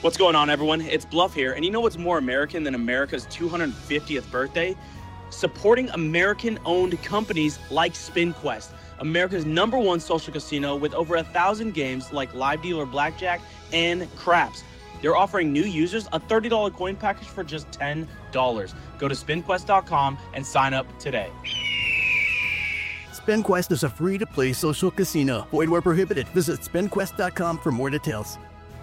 What's going on, everyone? It's Bluff here, and you know what's more American than America's 250th birthday? Supporting American-owned companies like SpinQuest, America's #1 social casino with over 1,000 games like Live Dealer Blackjack and Craps. They're offering new users a $30 coin package for just $10. Go to SpinQuest.com and sign up today. SpinQuest is a free-to-play social casino. Void where prohibited. Visit SpinQuest.com for more details.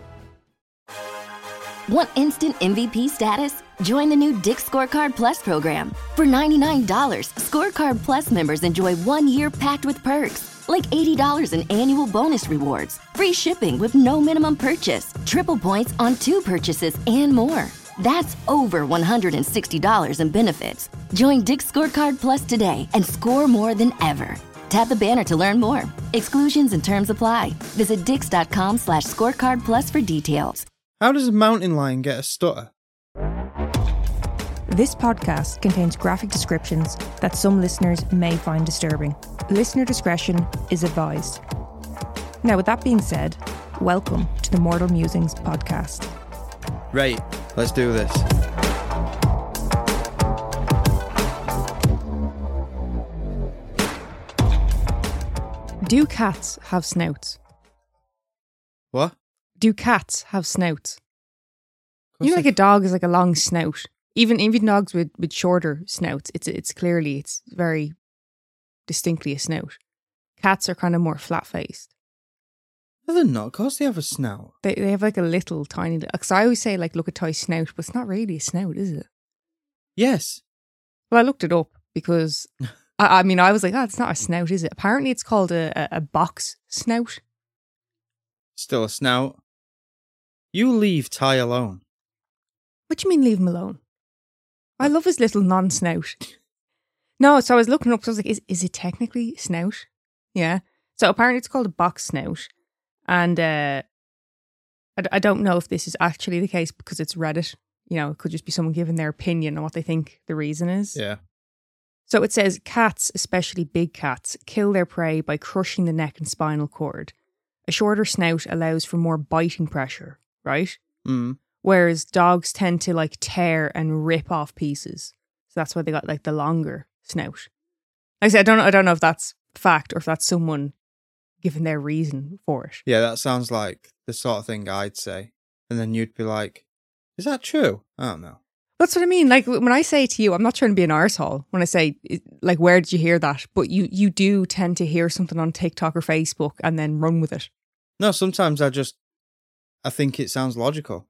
Want instant MVP status? Join the new Dick's Scorecard Plus program. For $99, Scorecard Plus members enjoy 1 year packed with perks, like $80 in annual bonus rewards, free shipping with no minimum purchase, triple points on 2 purchases, and more. That's over $160 in benefits. Join Dick's Scorecard Plus today and score more than ever. Tap the banner to learn more. Exclusions and terms apply. Visit dix.com/scorecard plus for details. How does a mountain lion get a stutter? This podcast contains graphic descriptions that some listeners may find disturbing. Listener discretion is advised. Now, with that being said, welcome to the Mortal Musings podcast. Right, let's do this. Do cats have snouts? What? Do cats have snouts? You know, like a dog is like a long snout. Even dogs with shorter snouts, it's clearly very distinctly a snout. Cats are kind of more flat faced. No, they're not. Of course they have a snout. They have like a little tiny. Because I always say like look at Toy's snout, but it's not really a snout, is it? Yes. Well, I looked it up because I mean I was like, it's not a snout, is it? Apparently, it's called a box snout. Still a snout. You leave Ty alone. What do you mean leave him alone? I love his little non-snout. No, so I was looking up, so I was like, is it technically snout? Yeah. So apparently it's called a box snout. And I don't know if this is actually the case because it's Reddit. You know, it could just be someone giving their opinion on what they think the reason is. Yeah. So it says cats, especially big cats, kill their prey by crushing the neck and spinal cord. A shorter snout allows for more biting pressure, right? Mm. Whereas dogs tend to like tear and rip off pieces. So that's why they got like the longer snout. Like I said, I don't know if that's fact or if that's someone giving their reason for it. Yeah, that sounds like the sort of thing I'd say. And then you'd be like, is that true? I don't know. That's what I mean. Like when I say to you, I'm not trying to be an arsehole when I say, like, where did you hear that? But you do tend to hear something on TikTok or Facebook and then run with it. No, sometimes I think it sounds logical.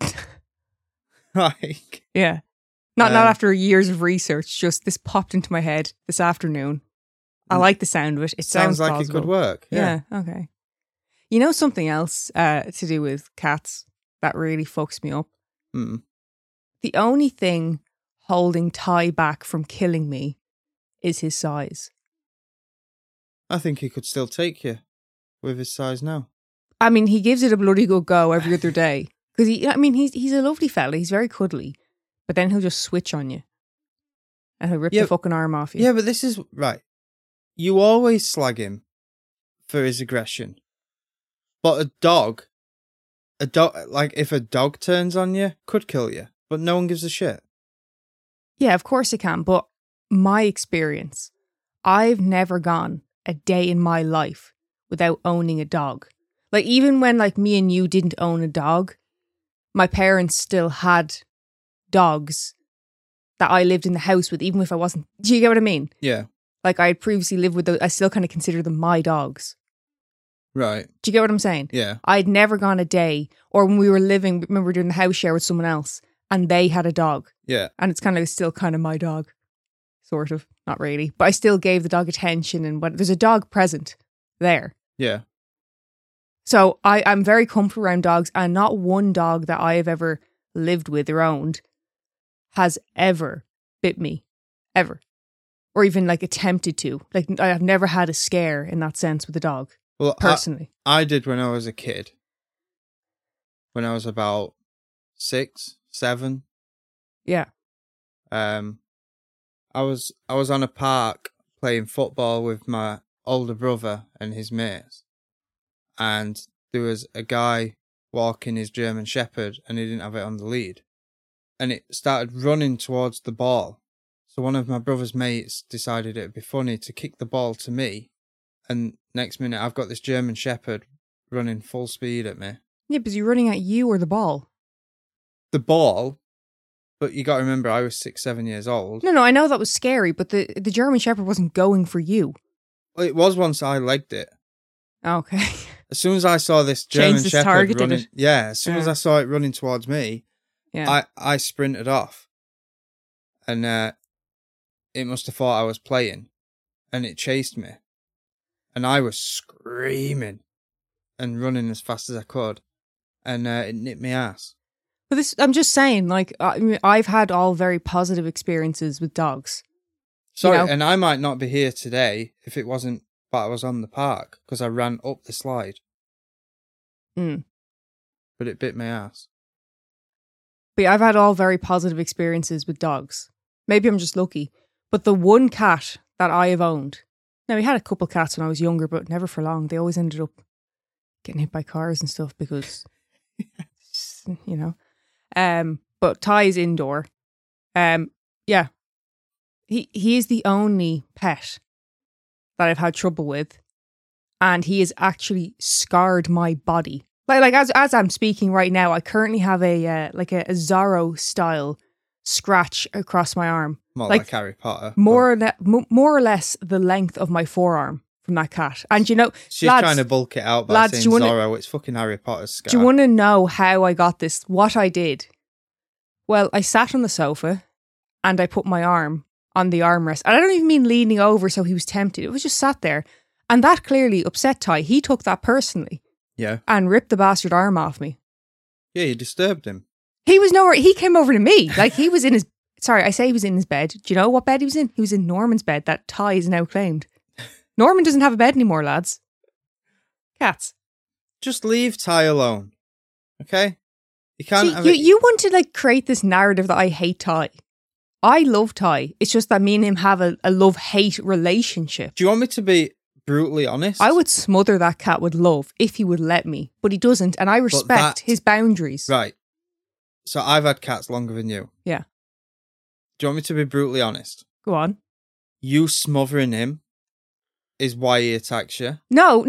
Like, yeah. Not after years of research, just this popped into my head this afternoon. I like the sound of it. It sounds like plausible. it could work. Yeah, okay. You know something else to do with cats that really fucks me up? Mm. The only thing holding Ty back from killing me is his size. I think he could still take you with his size now. I mean, he gives it a bloody good go every other day. Because he's a lovely fella. He's very cuddly. But then he'll just switch on you. And he'll rip the fucking arm off you. Yeah, but this is... Right. You always slag him for his aggression. But a dog, like if a dog turns on you, could kill you. But no one gives a shit. Yeah, of course it can. But my experience, I've never gone a day in my life without owning a dog. Like even when like me and you didn't own a dog, my parents still had dogs that I lived in the house with, even if I wasn't. Do you get what I mean? Yeah. Like I had previously lived with I still kind of consider them my dogs. Right. Do you get what I'm saying? Yeah. I'd never gone a day, or when we were living, remember we were doing the house share with someone else, and they had a dog. Yeah. And it's kind of still kind of my dog. Sort of. Not really. But I still gave the dog attention, and there's a dog present there. Yeah. So I'm very comfortable around dogs, and not one dog that I have ever lived with or owned has ever bit me. Ever. Or even like attempted to. Like I have never had a scare in that sense with a dog. Well, personally. I did when I was a kid. When I was about 6, 7. Yeah. I was on a park playing football with my older brother and his mates. And there was a guy walking his German Shepherd and he didn't have it on the lead. And it started running towards the ball. So one of my brother's mates decided it'd be funny to kick the ball to me. And next minute, I've got this German Shepherd running full speed at me. Yeah, because you're running at you or the ball. The ball, but you got to remember, I was 6, 7 years old. No, I know that was scary, but the German Shepherd wasn't going for you. Well, it was once I legged it. Okay. As soon as I saw this German James Shepherd targeted running, it. as soon as I saw it running towards me, I sprinted off, and it must have thought I was playing, and it chased me, and I was screaming and running as fast as I could, and it nipped my ass. But this, I'm just saying, like, I mean, I've had all very positive experiences with dogs. Sorry, You know? and I might not be here today if it wasn't, but I was on the park because I ran up the slide. Mm. But it bit my ass. But yeah, I've had all very positive experiences with dogs. Maybe I'm just lucky. But the one cat that I have owned, now we had a couple cats when I was younger, but never for long. They always ended up getting hit by cars and stuff because, you know. But Ty is indoor. Yeah. He is the only pet that I've had trouble with, and he has actually scarred my body. Like as I'm speaking right now, I currently have a Zorro style scratch across my arm. More like Harry Potter. More or less the length of my forearm from that cat. And you know, she's lads, trying to bulk it out by lads, saying do you wanna- Zorro. It's fucking Harry Potter's scar. Do you want to know how I got this? What I did? Well, I sat on the sofa and I put my arm on the armrest. And I don't even mean leaning over so he was tempted. It was just sat there. And that clearly upset Ty. He took that personally. Yeah. And ripped the bastard arm off me. Yeah, you disturbed him. He was nowhere. He came over to me. Like he was in his... Sorry, I say he was in his bed. Do you know what bed he was in? He was in Norman's bed that Ty is now claimed. Norman doesn't have a bed anymore, lads. Cats. Just leave Ty alone. Okay? You can't See, have you want to like create this narrative that I hate Ty. I love Ty. It's just that me and him have a love-hate relationship. Do you want me to be brutally honest? I would smother that cat with love if he would let me, but he doesn't, and I respect his boundaries. Right. So I've had cats longer than you. Yeah. Do you want me to be brutally honest? Go on. You smothering him is why he attacks you. No.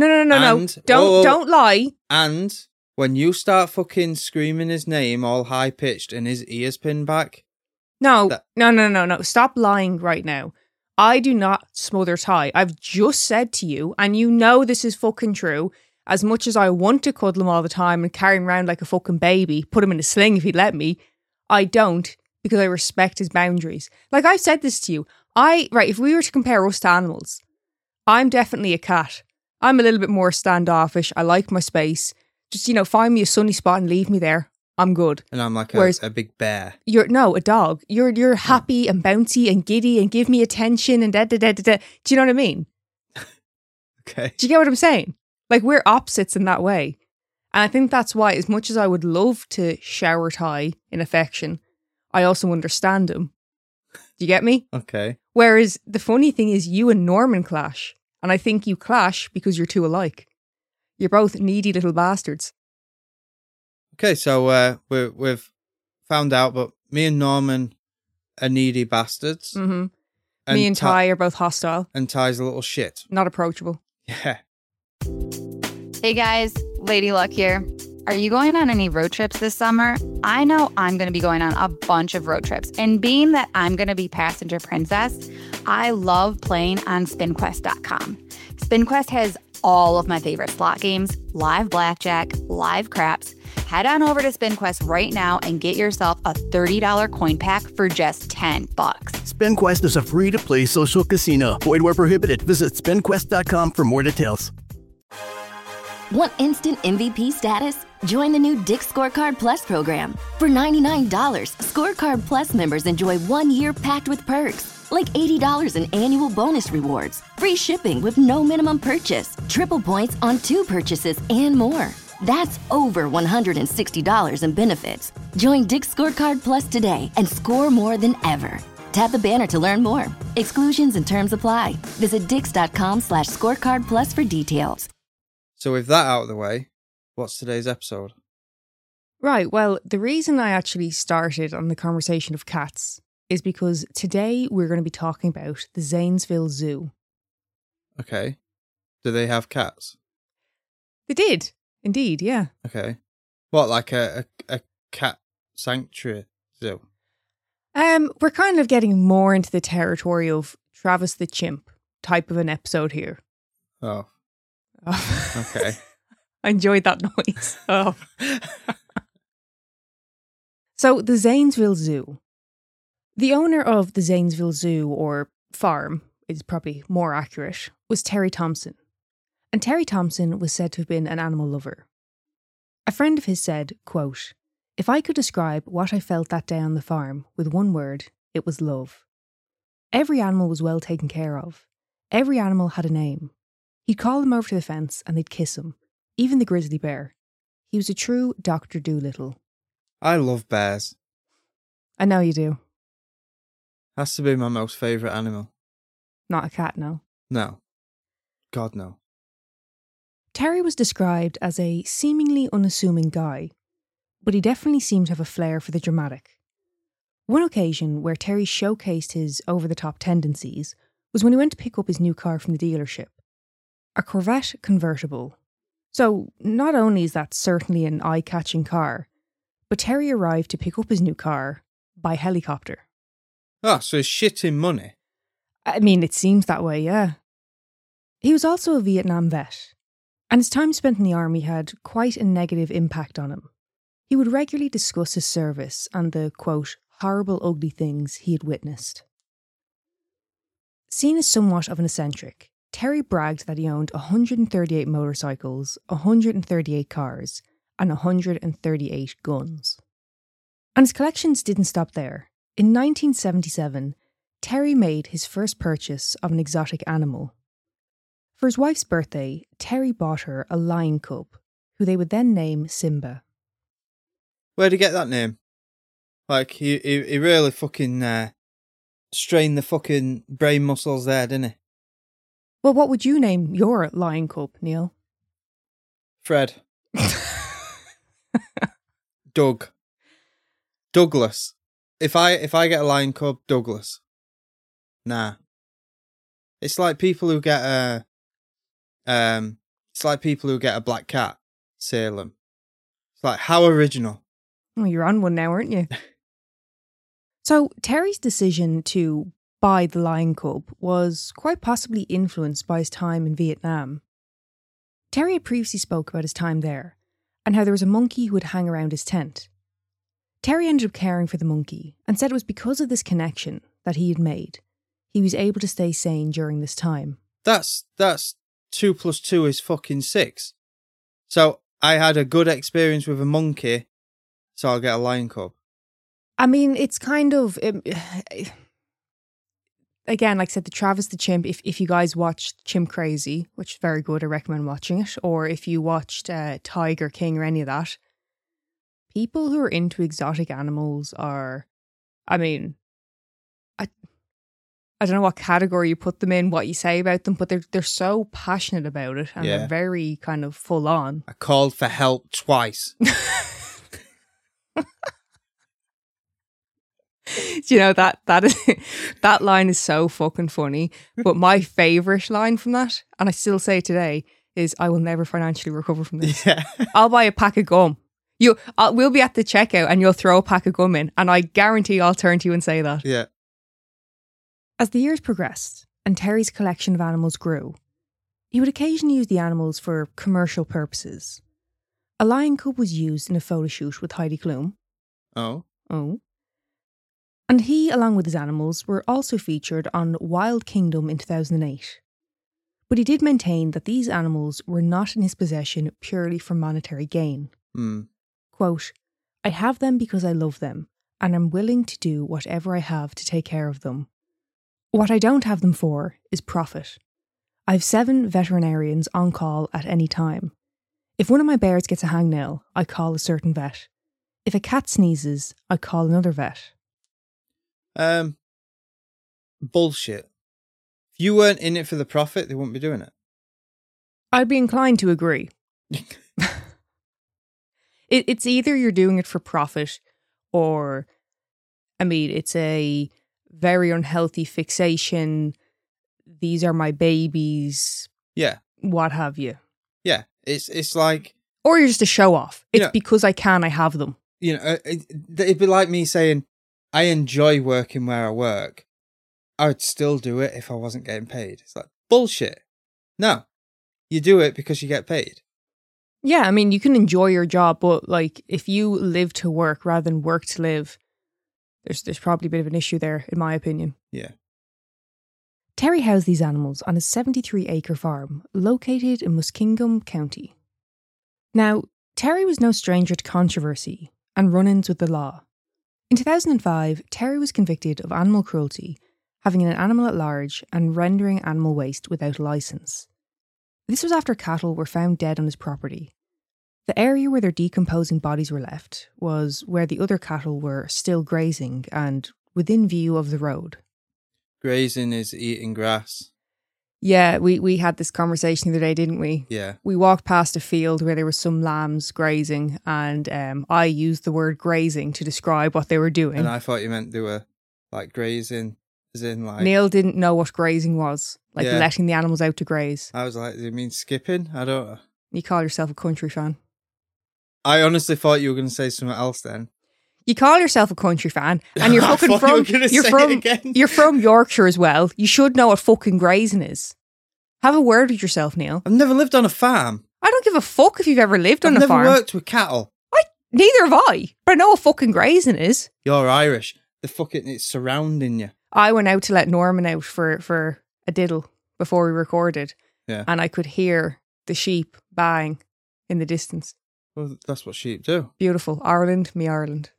Don't lie. And when you start fucking screaming his name all high-pitched and his ears pinned back... No. Stop lying right now. I do not smother Ty. I've just said to you, and you know this is fucking true, as much as I want to cuddle him all the time and carry him around like a fucking baby, put him in a sling if he'd let me, I don't, because I respect his boundaries. Like I've said this to you. If we were to compare us to animals, I'm definitely a cat. I'm a little bit more standoffish. I like my space. Just, find me a sunny spot and leave me there. I'm good. And I'm like a big bear. You're a dog. You're happy and bouncy and giddy and give me attention and da-da-da-da-da. Do you know what I mean? Okay. Do you get what I'm saying? Like, we're opposites in that way. And I think that's why, as much as I would love to shower Ty in affection, I also understand him. Do you get me? Okay. Whereas the funny thing is you and Norman clash. And I think you clash because you're two alike. You're both needy little bastards. Okay, so we've found out, but me and Norman are needy bastards. Mm-hmm. Me and Ty are both hostile. And Ty's a little shit. Not approachable. Yeah. Hey guys, Lady Luck here. Are you going on any road trips this summer? I know I'm going to be going on a bunch of road trips. And being that I'm going to be passenger princess, I love playing on SpinQuest.com. SpinQuest has all of my favorite slot games, live blackjack, live craps. Head on over to SpinQuest right now and get yourself a $30 coin pack for just $10. SpinQuest is a free-to-play social casino. Void where prohibited. Visit spinquest.com for more details. Want instant MVP status? Join the new Dick's Scorecard Plus program. For $99, Scorecard Plus members enjoy 1 year packed with perks, like $80 in annual bonus rewards, free shipping with no minimum purchase, triple points on 2 purchases, and more. That's over $160 in benefits. Join Dick's Scorecard Plus today and score more than ever. Tap the banner to learn more. Exclusions and terms apply. Visit dix.com/scorecard plus for details. So with that out of the way, what's today's episode? Right, well, the reason I actually started on the conversation of cats is because today we're going to be talking about the Zanesville Zoo. Okay. Do they have cats? They did, indeed, yeah. Okay. What, like a cat sanctuary zoo? We're kind of getting more into the territory of Travis the Chimp type of an episode here. Oh, Oh. okay. I enjoyed that noise. Oh. So, the Zanesville Zoo. The owner of the Zanesville Zoo, or farm, is probably more accurate, was Terry Thompson. And Terry Thompson was said to have been an animal lover. A friend of his said, quote, "If I could describe what I felt that day on the farm with one word, it was love. Every animal was well taken care of. Every animal had a name. He'd call them over to the fence and they'd kiss him, even the grizzly bear. He was a true Dr. Dolittle." I love bears. I know you do. Has to be my most favourite animal. Not a cat, no. No. God, no. Terry was described as a seemingly unassuming guy, but he definitely seemed to have a flair for the dramatic. One occasion where Terry showcased his over-the-top tendencies was when he went to pick up his new car from the dealership. A Corvette convertible. So, not only is that certainly an eye-catching car, but Terry arrived to pick up his new car by helicopter. Oh, so he's shitting money. I mean, it seems that way, yeah. He was also a Vietnam vet, and his time spent in the army had quite a negative impact on him. He would regularly discuss his service and the, quote, horrible, ugly things he had witnessed. Seen as somewhat of an eccentric, Terry bragged that he owned 138 motorcycles, 138 cars, and 138 guns. And his collections didn't stop there. In 1977, Terry made his first purchase of an exotic animal. For his wife's birthday, Terry bought her a lion cub, who they would then name Simba. Where'd he get that name? Like, he really fucking strained the fucking brain muscles there, didn't he? Well, what would you name your lion cub, Neil? Fred. Douglas. If I get a lion cub, Douglas. Nah. It's like people who get a black cat, Salem. It's like, how original. Oh, you're on one now, aren't you? So, Terry's decision to buy the lion cub was quite possibly influenced by his time in Vietnam. Terry had previously spoke about his time there, and how there was a monkey who would hang around his tent. Terry ended up caring for the monkey, and said it was because of this connection that he had made, he was able to stay sane during this time. That's 2 + 2 is fucking 6. So I had a good experience with a monkey, so I'll get a lion cub. I mean, it's kind of... again, like I said, the Travis the Chimp, if you guys watched Chimp Crazy, which is very good, I recommend watching it, or if you watched Tiger King or any of that, people who are into exotic animals are, I mean, I don't know what category you put them in, what you say about them, but they're so passionate about it, and they're very kind of full on. I called for help twice. Do you know that is that line is so fucking funny. But my favourite line from that, and I still say it today, is "I will never financially recover from this." Yeah. I'll buy a pack of gum. We'll be at the checkout and you'll throw a pack of gum in, and I guarantee I'll turn to you and say that. Yeah. As the years progressed and Terry's collection of animals grew, he would occasionally use the animals for commercial purposes. A lion cub was used in a photo shoot with Heidi Klum. Oh. And he, along with his animals, were also featured on Wild Kingdom in 2008. But he did maintain that these animals were not in his possession purely for monetary gain. Quote, "I have them because I love them, and I'm willing to do whatever I have to take care of them. What I don't have them for is profit. I have 7 veterinarians on call at any time. If one of my bears gets a hangnail, I call a certain vet. If a cat sneezes, I call another vet." Bullshit. If you weren't in it for the profit, they wouldn't be doing it. I'd be inclined to agree. It's either you're doing it for profit or, I mean, it's a very unhealthy fixation. These are my babies. Yeah. What have you. Yeah. It's like... Or you're just a show off. It's know, because I have them. You know, it'd be like me saying, I enjoy working where I work. I would still do it if I wasn't getting paid. It's like, bullshit. No. You do it because you get paid. Yeah, I mean, you can enjoy your job, but like, if you live to work rather than work to live, there's probably a bit of an issue there, in my opinion. Yeah. Terry housed these animals on a 73-acre farm located in Muskingum County. Now, Terry was no stranger to controversy and run-ins with the law. In 2005, Terry was convicted of animal cruelty, having an animal at large and rendering animal waste without a licence. This was after cattle were found dead on his property. The area where their decomposing bodies were left was where the other cattle were still grazing and within view of the road. Grazing is eating grass. Yeah, we had this conversation the other day, didn't we? Yeah. We walked past a field where there were some lambs grazing, and I used the word grazing to describe what they were doing. And I thought you meant they were like grazing, as in like... Neil didn't know what grazing was, like Yeah. letting the animals out to graze. I was like, do you mean skipping? I don't... You call yourself a country fan. I honestly thought you were going to say something else then. You call yourself a country fan, and you're I fucking thought you were from gonna say it again. you're from Yorkshire as well. You should know what fucking grazing is. Have a word with yourself, Neil. I've never lived on a farm. I don't give a fuck if you've ever lived on I've a farm. never worked with cattle. Neither have I, but I know what fucking grazing is. You're Irish. It's surrounding you. I went out to let Norman out for a diddle before we recorded, Yeah. and I could hear the sheep baaing in the distance. Well, that's what sheep do. Beautiful. Ireland, me Ireland.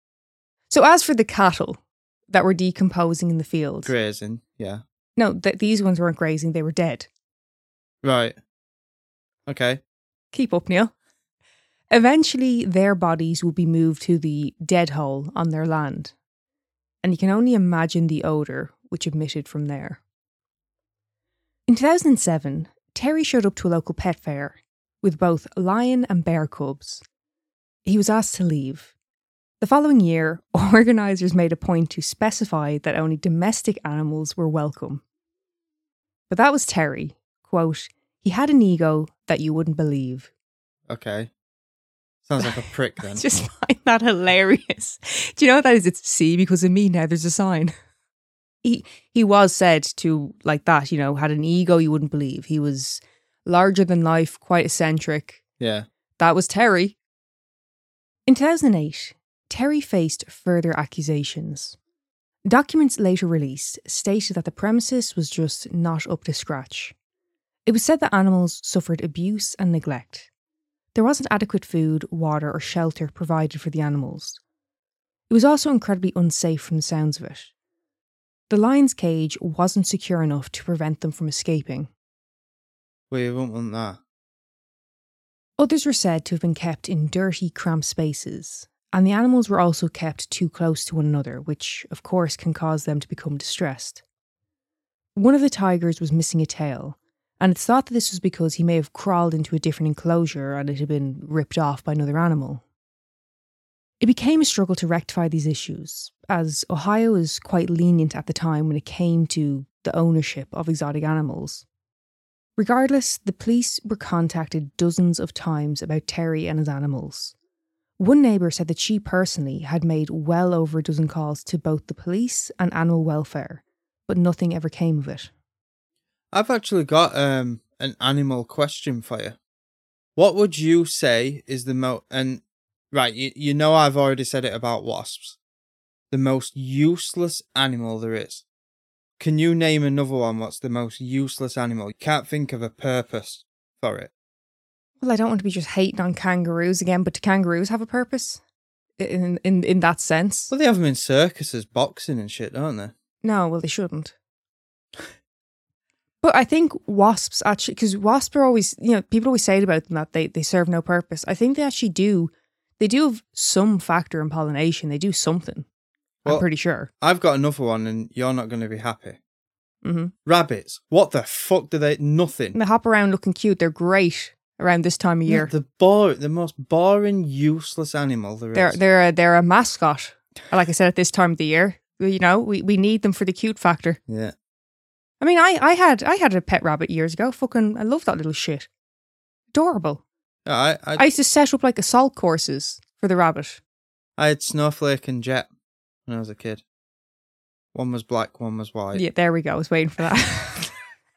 So as for the cattle that were decomposing in the field, Grazing, yeah. no, these ones weren't grazing, they were dead. Right. Okay. Keep up, Neil. Eventually, their bodies will be moved to the dead hole on their land. And you can only imagine the odour which emitted from there. In 2007, Terry showed up to a local pet fair with both lion and bear cubs. He was asked to leave. The following year, organisers made a point to specify that only domestic animals were welcome. But that was Terry. Quote, he had an ego that you wouldn't believe. Okay. Sounds like a prick then. I just find that hilarious. Do you know what that is? It's see because of me now there's a sign. He was said to, like that, you know, had an ego you wouldn't believe. He was larger than life, quite eccentric. Yeah. That was Terry. In 2008, Terry faced further accusations. Documents later released stated that the premises was just not up to scratch. It was said that animals suffered abuse and neglect. There wasn't adequate food, water, or shelter provided for the animals. It was also incredibly unsafe from the sounds of it. The lion's cage wasn't secure enough to prevent them from escaping. Well, you won't want that. Others were said to have been kept in dirty, cramped spaces, and the animals were also kept too close to one another, which, of course, can cause them to become distressed. One of the tigers was missing a tail, and it's thought that this was because he may have crawled into a different enclosure and it had been ripped off by another animal. It became a struggle to rectify these issues, as Ohio was quite lenient at the time when it came to the ownership of exotic animals. Regardless, the police were contacted dozens of times about Terry and his animals. One neighbour said that she personally had made well over a dozen calls to both the police and animal welfare, but nothing ever came of it. I've actually got an animal question for you. What would you say is the most... And, right, you know I've already said it about wasps. The most useless animal there is. Can you name another one what's the most useless animal? You can't think of a purpose for it. Well, I don't want to be just hating on kangaroos again, but do kangaroos have a purpose? In that sense? Well, they have them in circuses, boxing and shit, don't they? No, well, they shouldn't. But I think wasps actually, because wasps are always, you know, people always say about them that they serve no purpose. I think they actually do. They do have some factor in pollination. They do something. Well, I'm pretty sure. I've got another one and you're not going to be happy. Mm-hmm. Rabbits. What the fuck do they... Nothing. They hop around looking cute. They're great around this time of year. The most boring, useless animal there is. They're a mascot. Like I said, at this time of the year, you know, we need them for the cute factor. Yeah. I mean, I had a pet rabbit years ago. I love that little shit. Adorable. I used to set up like assault courses for the rabbit. I had Snowflake and Jet when I was a kid. One was black, one was white. Yeah, there we go. I was waiting for that.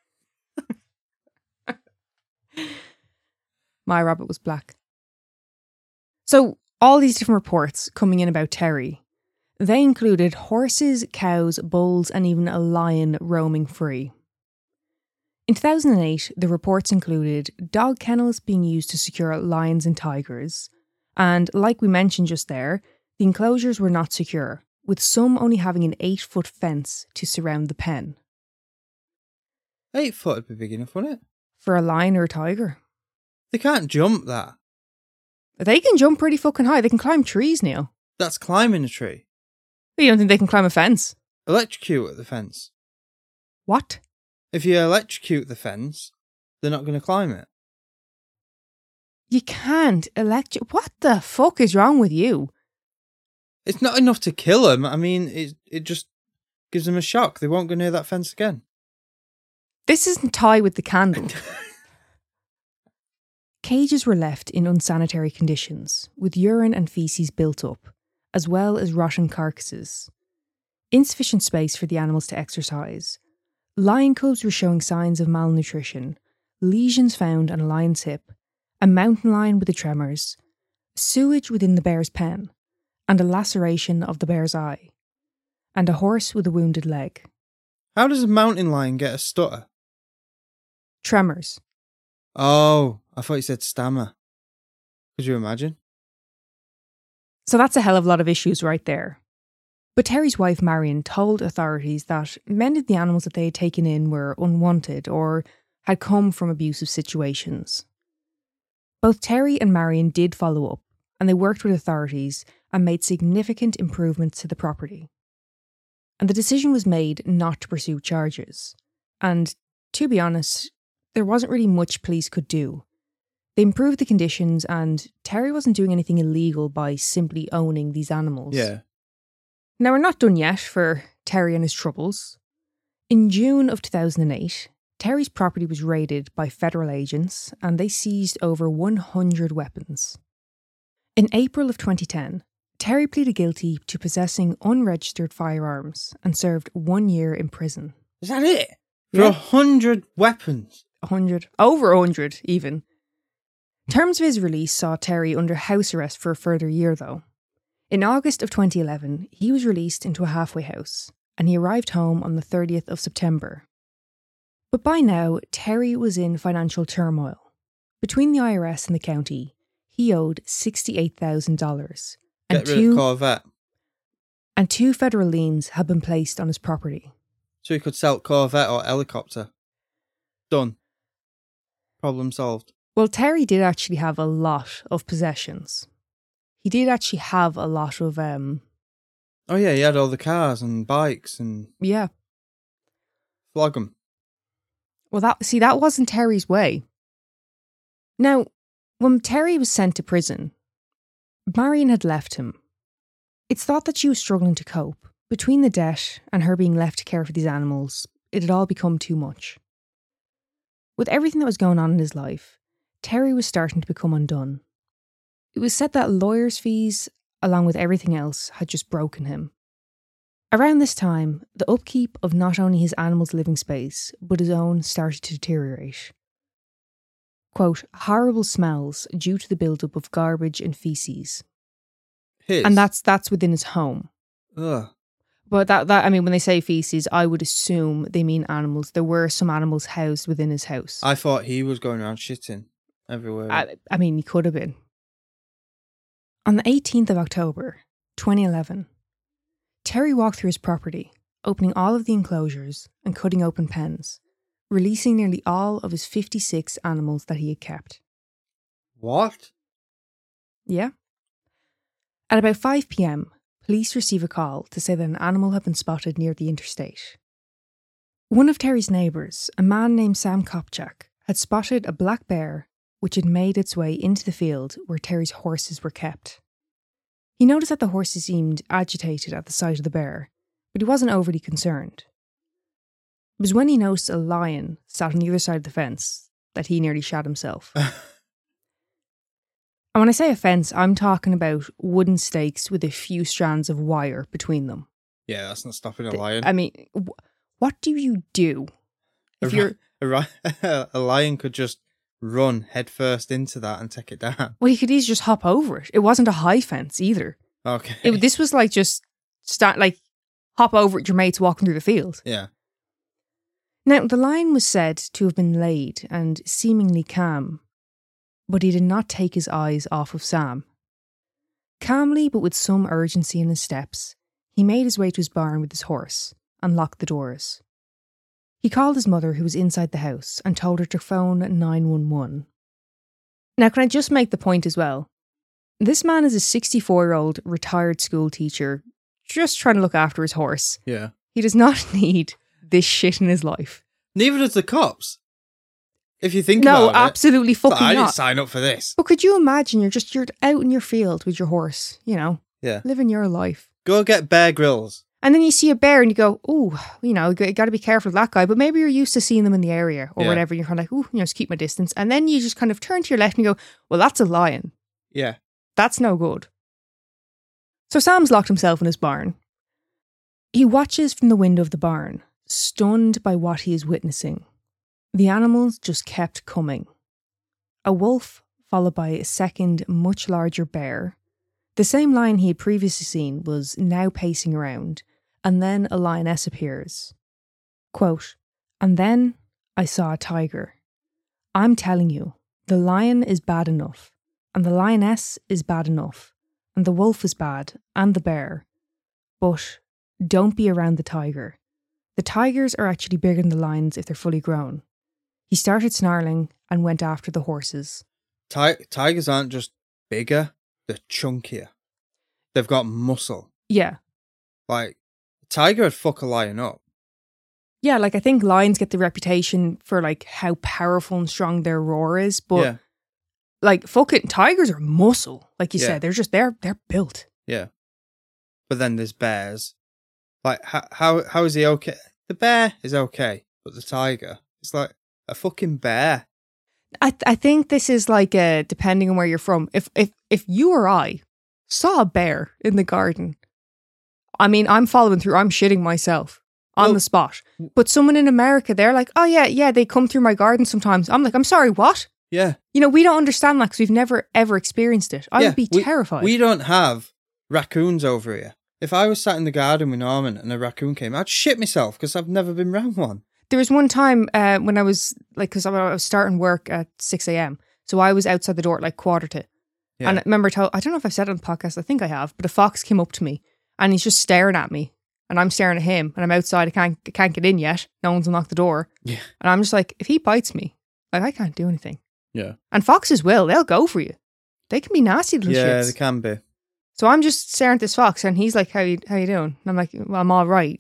My rabbit was black. So all these different reports coming in about Terry, they included horses, cows, bulls, and even a lion roaming free. In 2008, the reports included dog kennels being used to secure lions and tigers. And like we mentioned just there, the enclosures were not secure, with some only having an 8-foot fence to surround the pen. 8 foot would be big enough, wouldn't it? For a lion or a tiger. They can't jump that. They can jump pretty fucking high. They can climb trees, Neil. That's climbing a tree. You don't think they can climb a fence? Electrocute at the fence. What? If you electrocute the fence, they're not going to climb it. You can't electrocute. What the fuck is wrong with you? It's not enough to kill them. I mean, it just gives them a shock. They won't go near that fence again. This isn't tie with the candle. Cages were left in unsanitary conditions, with urine and faeces built up, as well as rotten carcasses. Insufficient space for the animals to exercise. Lion cubs were showing signs of malnutrition, lesions found on a lion's hip, a mountain lion with the tremors, sewage within the bear's pen, and a laceration of the bear's eye, and a horse with a wounded leg. How does a mountain lion get a stutter? Tremors. Oh, I thought you said stammer. Could you imagine? So that's a hell of a lot of issues right there. But Terry's wife Marion told authorities that many of the animals that they had taken in were unwanted or had come from abusive situations. Both Terry and Marion did follow up, and they worked with authorities and made significant improvements to the property. And the decision was made not to pursue charges. And to be honest, there wasn't really much police could do. They improved the conditions, and Terry wasn't doing anything illegal by simply owning these animals. Yeah. Now, we're not done yet for Terry and his troubles. In June of 2008, Terry's property was raided by federal agents, and they seized over 100 weapons. In April of 2010, Terry pleaded guilty to possessing unregistered firearms and served 1 year in prison. Is that it? For Yeah. 100 weapons? 100, over 100 even. Terms of his release saw Terry under house arrest for a further year, though. In August of 2011, he was released into a halfway house, and he arrived home on the 30th of September. But by now, Terry was in financial turmoil. Between the IRS and the county, he owed $68,000, Get rid of Corvette. and 2 federal liens had been placed on his property. So he could sell Corvette or helicopter. Done. Problem solved. Well, Terry did actually have a lot of possessions. He did actually have a lot of, Oh yeah, he had all the cars and bikes and yeah. flog 'em. Well, that wasn't Terry's way. Now, when Terry was sent to prison, Marion had left him. It's thought that she was struggling to cope. Between the debt and her being left to care for these animals, it had all become too much. With everything that was going on in his life, Terry was starting to become undone. It was said that lawyers' fees, along with everything else, had just broken him. Around this time, the upkeep of not only his animals' living space, but his own started to deteriorate. Quote, horrible smells due to the buildup of garbage and feces. His. And that's within his home. Ugh. But that I mean, when they say feces, I would assume they mean animals. There were some animals housed within his house. I thought he was going around shitting everywhere. I mean, he could have been. On the 18th of October, 2011, Terry walked through his property, opening all of the enclosures and cutting open pens, releasing nearly all of his 56 animals that he had kept. What? Yeah. At about 5 p.m, police receive a call to say that an animal had been spotted near the interstate. One of Terry's neighbours, a man named Sam Kopchak, had spotted a black bear which had made its way into the field where Terry's horses were kept. He noticed that the horses seemed agitated at the sight of the bear, but he wasn't overly concerned. It was when he noticed a lion sat on the other side of the fence that he nearly shat himself. And when I say a fence, I'm talking about wooden stakes with a few strands of wire between them. Yeah, that's not stopping a lion. I mean, what do you do if you're... A lion could just run headfirst into that and take it down. Well, you could easily just hop over it. It wasn't a high fence either. Okay. This was like just hop over it, your mates walking through the field. Yeah. Now, the lion was said to have been laid and seemingly calm, but he did not take his eyes off of Sam. Calmly, but with some urgency in his steps, he made his way to his barn with his horse and locked the doors. He called his mother, who was inside the house, and told her to phone 911. Now, can I just make the point as well? This man is a 64-year-old retired school teacher just trying to look after his horse. Yeah. He does not need this shit in his life. Neither does the cops. If you think about it. No, absolutely fucking I didn't not. sign up for this. But could you imagine you're out in your field with your horse, Yeah. living your life. Go get Bear Grylls. And then you see a bear and you go, oh, you got to be careful of that guy. But maybe you're used to seeing them in the area or whatever. And you're kind of like, just keep my distance. And then you just kind of turn to your left and you go, well, that's a lion. Yeah. That's no good. So Sam's locked himself in his barn. He watches from the window of the barn, stunned by what he is witnessing. The animals just kept coming. A wolf, followed by a second, much larger bear. The same lion he had previously seen was now pacing around, and then a lioness appears. Quote, and then I saw a tiger. I'm telling you, the lion is bad enough, and the lioness is bad enough, and the wolf is bad, and the bear. But don't be around the tiger. The tigers are actually bigger than the lions if they're fully grown. He started snarling and went after the horses. Tigers aren't just bigger, they're chunkier. They've got muscle. Yeah. Like, a tiger would fuck a lion up. Yeah, I think lions get the reputation for how powerful and strong their roar is, but fucking tigers are muscle. Like you said, they're built. Yeah. But then there's bears. How is he okay? The bear is okay, but the tiger, it's like a fucking bear. I think this is depending on where you're from. If you or I saw a bear in the garden, I mean, I'm following through. I'm shitting myself on the spot. But someone in America, they're like, oh yeah, they come through my garden sometimes. I'm like, I'm sorry, what? Yeah. We don't understand that because we've never ever experienced it. I would be terrified. We don't have raccoons over here. If I was sat in the garden with Norman and a raccoon came, I'd shit myself because I've never been round one. There was one time when I was because I was starting work at 6 a.m. So I was outside the door at 1:45. Yeah. And I remember, I don't know if I've said it on the podcast, I think I have, but a fox came up to me and he's just staring at me and I'm staring at him and I'm outside, I can't get in yet. No one's unlocked the door. Yeah. And I'm just like, if he bites me, I can't do anything. Yeah. And foxes they'll go for you. They can be nasty little shits. Yeah, they can be. So I'm just staring at this fox and he's like, how you doing? And I'm like, well, I'm all right.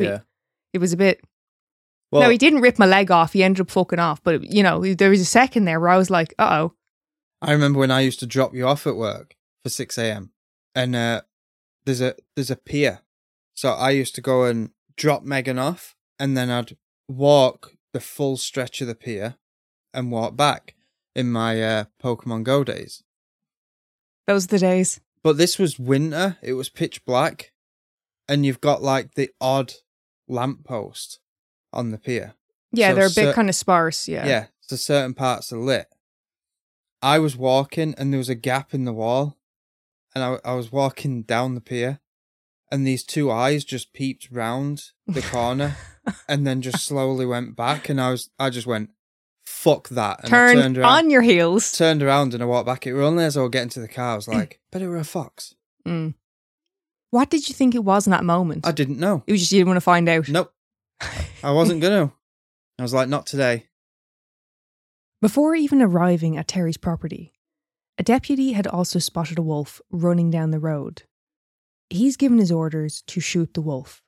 It was a bit... Well, no, he didn't rip my leg off. He ended up fucking off. But, there was a second there where I was like, uh-oh. I remember when I used to drop you off at work for 6 a.m. and there's a pier. So I used to go and drop Megan off and then I'd walk the full stretch of the pier and walk back in my Pokemon Go days. Those are the days. But this was winter. It was pitch black. And you've got the odd lamppost on the pier. Yeah, so they're a bit kind of sparse, yeah. Yeah, so certain parts are lit. I was walking and there was a gap in the wall and I was walking down the pier and these two eyes just peeped round the corner and then just slowly went back and I just went, fuck that. And I turned around, on your heels. Turned around and I walked back. It was only as I was getting to the car, I was like, but it were a fox. Mm. What did you think it was in that moment? I didn't know. It was just you didn't want to find out? Nope. I wasn't going to. I was like, not today. Before even arriving at Terry's property, a deputy had also spotted a wolf running down the road. He's given his orders to shoot the wolf.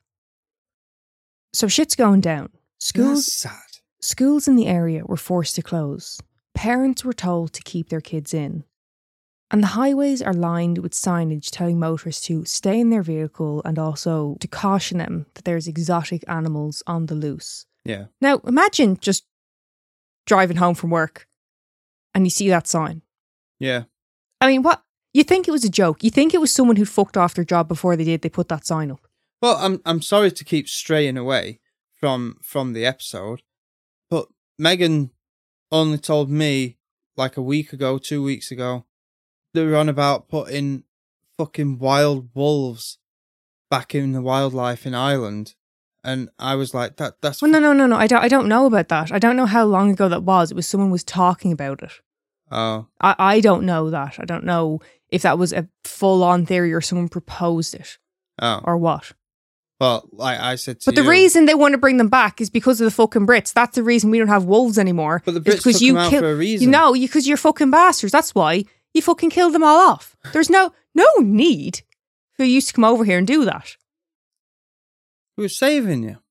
So shit's going down. That's sad. Schools in the area were forced to close. parents were told to keep their kids in. And the highways are lined with signage telling motorists to stay in their vehicle and also to caution them that there's exotic animals on the loose. Yeah. Now, imagine just driving home from work and you see that sign. Yeah. I mean, what? You think it was a joke. You think it was someone who'd fucked off their job before they put that sign up. Well, I'm sorry to keep straying away from the episode, but Megan only told me like a week ago, 2 weeks ago, they were on about putting fucking wild wolves back in the wildlife in Ireland. And I was like, that's... Well, no. I don't know about that. I don't know how long ago that was. It was someone was talking about it. Oh. I don't know that. I don't know if that was a full-on theory or someone proposed it. Oh. Or what. Well, like I said to But you... the reason they want to bring them back is because of the fucking Brits. That's the reason we don't have wolves anymore. But the Brits took them out for a reason. No, because you're fucking bastards. That's why. You fucking killed them all off. There's no need for you to come over here and do that. We were saving you.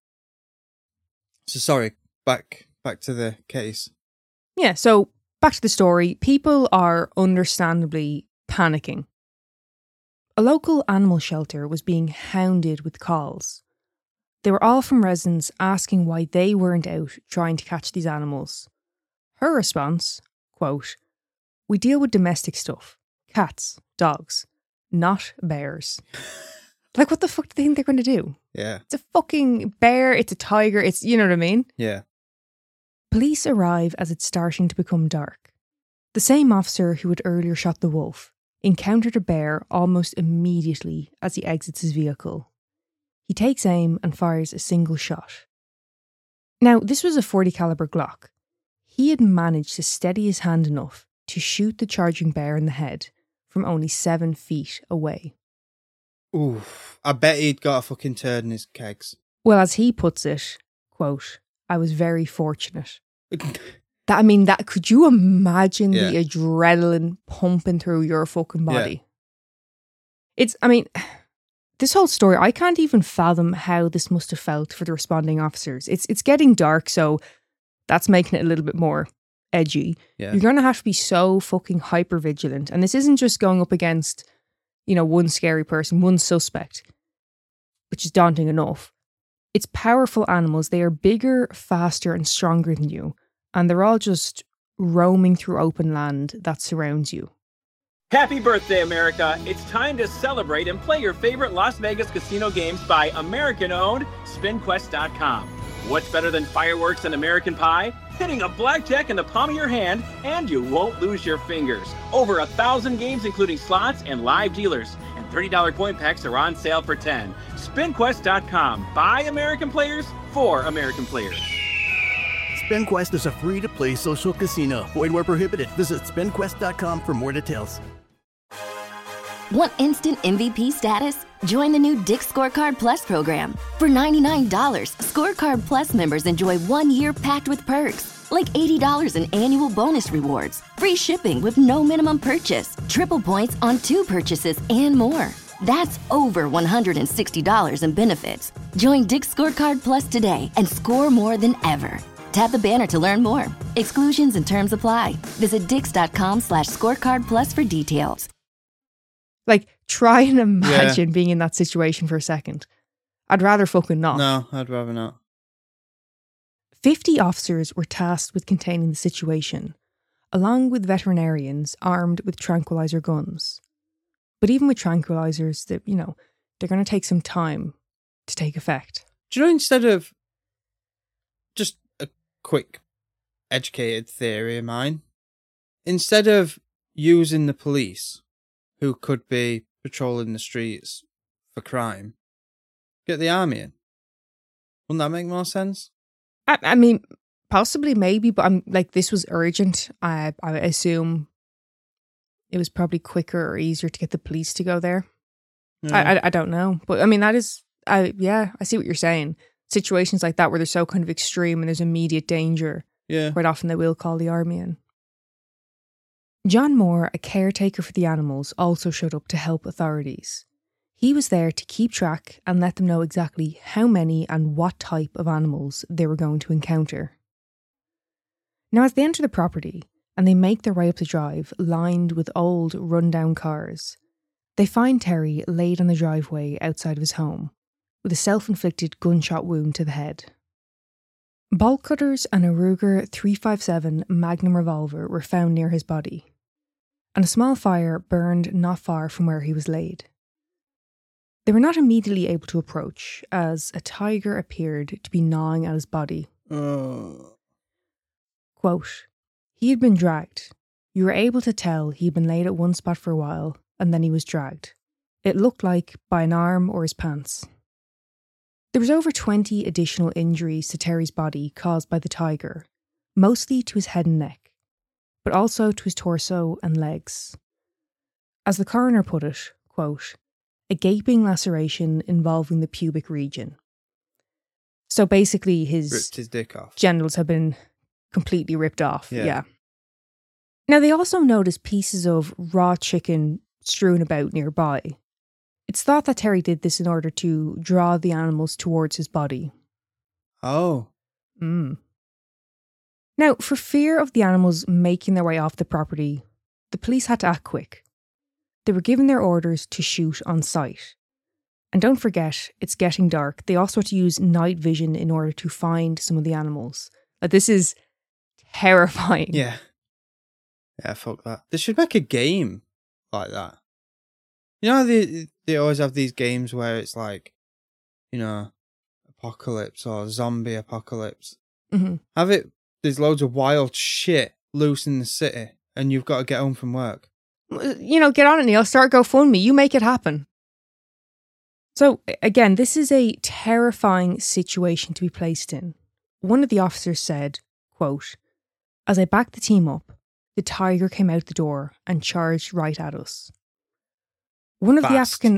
So sorry, back to the case. Yeah, so back to the story. People are understandably panicking. A local animal shelter was being hounded with calls. They were all from residents asking why they weren't out trying to catch these animals. Her response, quote, "We deal with domestic stuff. Cats, dogs, not bears." Like, what the fuck do they think they're going to do? Yeah. It's a fucking bear, it's a tiger, it's, you know what I mean? Yeah. Police arrive as it's starting to become dark. The same officer who had earlier shot the wolf encountered a bear almost immediately as he exits his vehicle. He takes aim and fires a single shot. Now, this was a .40 caliber Glock. He had managed to steady his hand enough to shoot the charging bear in the head from only 7 feet away. Oof. I bet he'd got a fucking turd in his kegs. Well, as he puts it, quote, "I was very fortunate." That could you imagine the adrenaline pumping through your fucking body? Yeah. This whole story, I can't even fathom how this must have felt for the responding officers. It's getting dark, so that's making it a little bit more edgy. Yeah. You're going to have to be so fucking hyper vigilant. And this isn't just going up against, one scary person, one suspect, which is daunting enough. It's powerful animals. They are bigger, faster, and stronger than you. And they're all just roaming through open land that surrounds you. Happy birthday, America. It's time to celebrate and play your favorite Las Vegas casino games by American-owned SpinQuest.com. What's better than fireworks and American pie? Hitting a blackjack in the palm of your hand, and you won't lose your fingers. Over 1,000 games, including slots and live dealers. And $30 coin packs are on sale for 10. SpinQuest.com. By American players, for American players. SpinQuest is a free-to-play social casino. Void where prohibited. Visit SpinQuest.com for more details. Want instant MVP status? Join the new Dick's Scorecard Plus program. For $99, Scorecard Plus members enjoy 1 year packed with perks, like $80 in annual bonus rewards, free shipping with no minimum purchase, triple points on 2 purchases, and more. That's over $160 in benefits. Join Dick's Scorecard Plus today and score more than ever. Tap the banner to learn more. Exclusions and terms apply. Visit dix.com/scorecard plus for details. Like, try and imagine being in that situation for a second. I'd rather fucking not. No, I'd rather not. 50 officers were tasked with containing the situation, along with veterinarians armed with tranquilizer guns. But even with tranquilizers, they're going to take some time to take effect. Do you know, instead of just a quick educated theory of mine, instead of using the police, who could be patrolling the streets for crime, get the army in. Wouldn't that make more sense? I mean, possibly, maybe, but this was urgent. I assume it was probably quicker or easier to get the police to go there. Yeah. I don't know. But I mean, I see what you're saying. Situations like that where they're so kind of extreme and there's immediate danger. Yeah. Quite often they will call the army in. John Moore, a caretaker for the animals, also showed up to help authorities. He was there to keep track and let them know exactly how many and what type of animals they were going to encounter. Now, as they enter the property, and they make their way up the drive, lined with old, run-down cars. They find Terry laid on the driveway outside of his home, with a self-inflicted gunshot wound to the head. Bolt cutters and a Ruger .357 Magnum revolver were found near his body, and a small fire burned not far from where he was laid. They were not immediately able to approach, as a tiger appeared to be gnawing at his body. Quote, "He had been dragged. You were able to tell he had been laid at one spot for a while, and then he was dragged. It looked like by an arm or his pants." There was over 20 additional injuries to Terry's body caused by the tiger, mostly to his head and neck, but also to his torso and legs. As the coroner put it, quote, "a gaping laceration involving the pubic region." So basically Ripped his dick off. genitals have been completely ripped off. Yeah. Yeah. Now they also noticed pieces of raw chicken strewn about nearby. It's thought that Terry did this in order to draw the animals towards his body. Oh. Now, for fear of the animals making their way off the property, the police had to act quick. They were given their orders to shoot on sight. And don't forget, it's getting dark. They also had to use night vision in order to find some of the animals. Like, this is terrifying. Yeah. Yeah, fuck that. They should make a game like that. You know how they always have these games where it's like, you know, apocalypse or zombie apocalypse. Mm-hmm. Have it, there's loads of wild shit loose in the city and you've got to get home from work. You know, get on it, Neil. Start GoFundMe. You make it happen. So, again, this is a terrifying situation to be placed in. One of the officers said, quote, "As I backed the team up, the tiger came out the door and charged right at us. One of the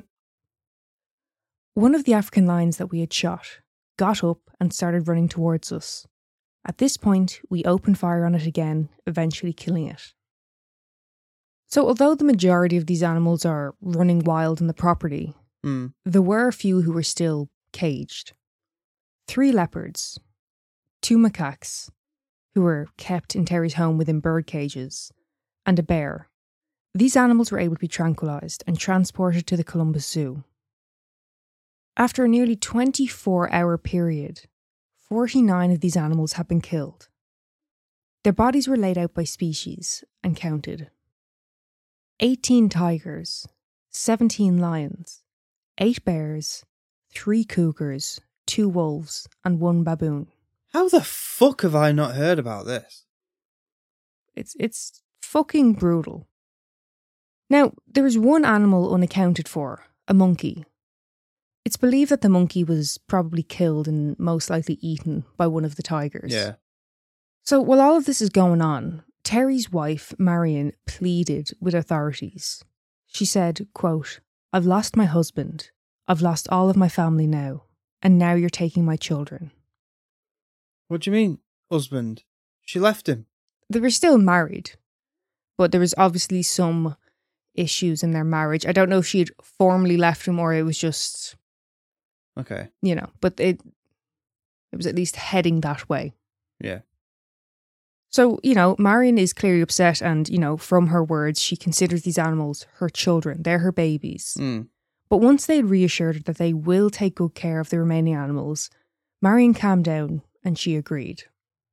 African lions that we had shot got up and started running towards us. At this point, we opened fire on it again, eventually killing it." So although the majority of these animals are running wild in the property, there were a few who were still caged. 3 leopards, 2 macaques, who were kept in Terry's home within bird cages, and a bear. These animals were able to be tranquilized and transported to the Columbus Zoo. After a nearly 24-hour period, 49 of these animals had been killed. Their bodies were laid out by species and counted. 18 tigers, 17 lions, 8 bears, 3 cougars, 2 wolves, and 1 baboon. How the fuck have I not heard about this? It's fucking brutal. Now, there is one animal unaccounted for, a monkey. It's believed that the monkey was probably killed and most likely eaten by one of the tigers. Yeah. So while all of this is going on, Terry's wife, Marion, pleaded with authorities. She said, quote, "I've lost my husband. I've lost all of my family now. And now you're taking my children." What do you mean, husband? She left him. They were still married, but there was obviously some issues in their marriage. I don't know if she had formally left him or it was just... Okay. You know, but it was at least heading that way. Yeah. So, you know, Marion is clearly upset and, you know, from her words, she considers these animals her children. They're her babies. But once they'd reassured her that they will take good care of the remaining animals, Marion calmed down and she agreed.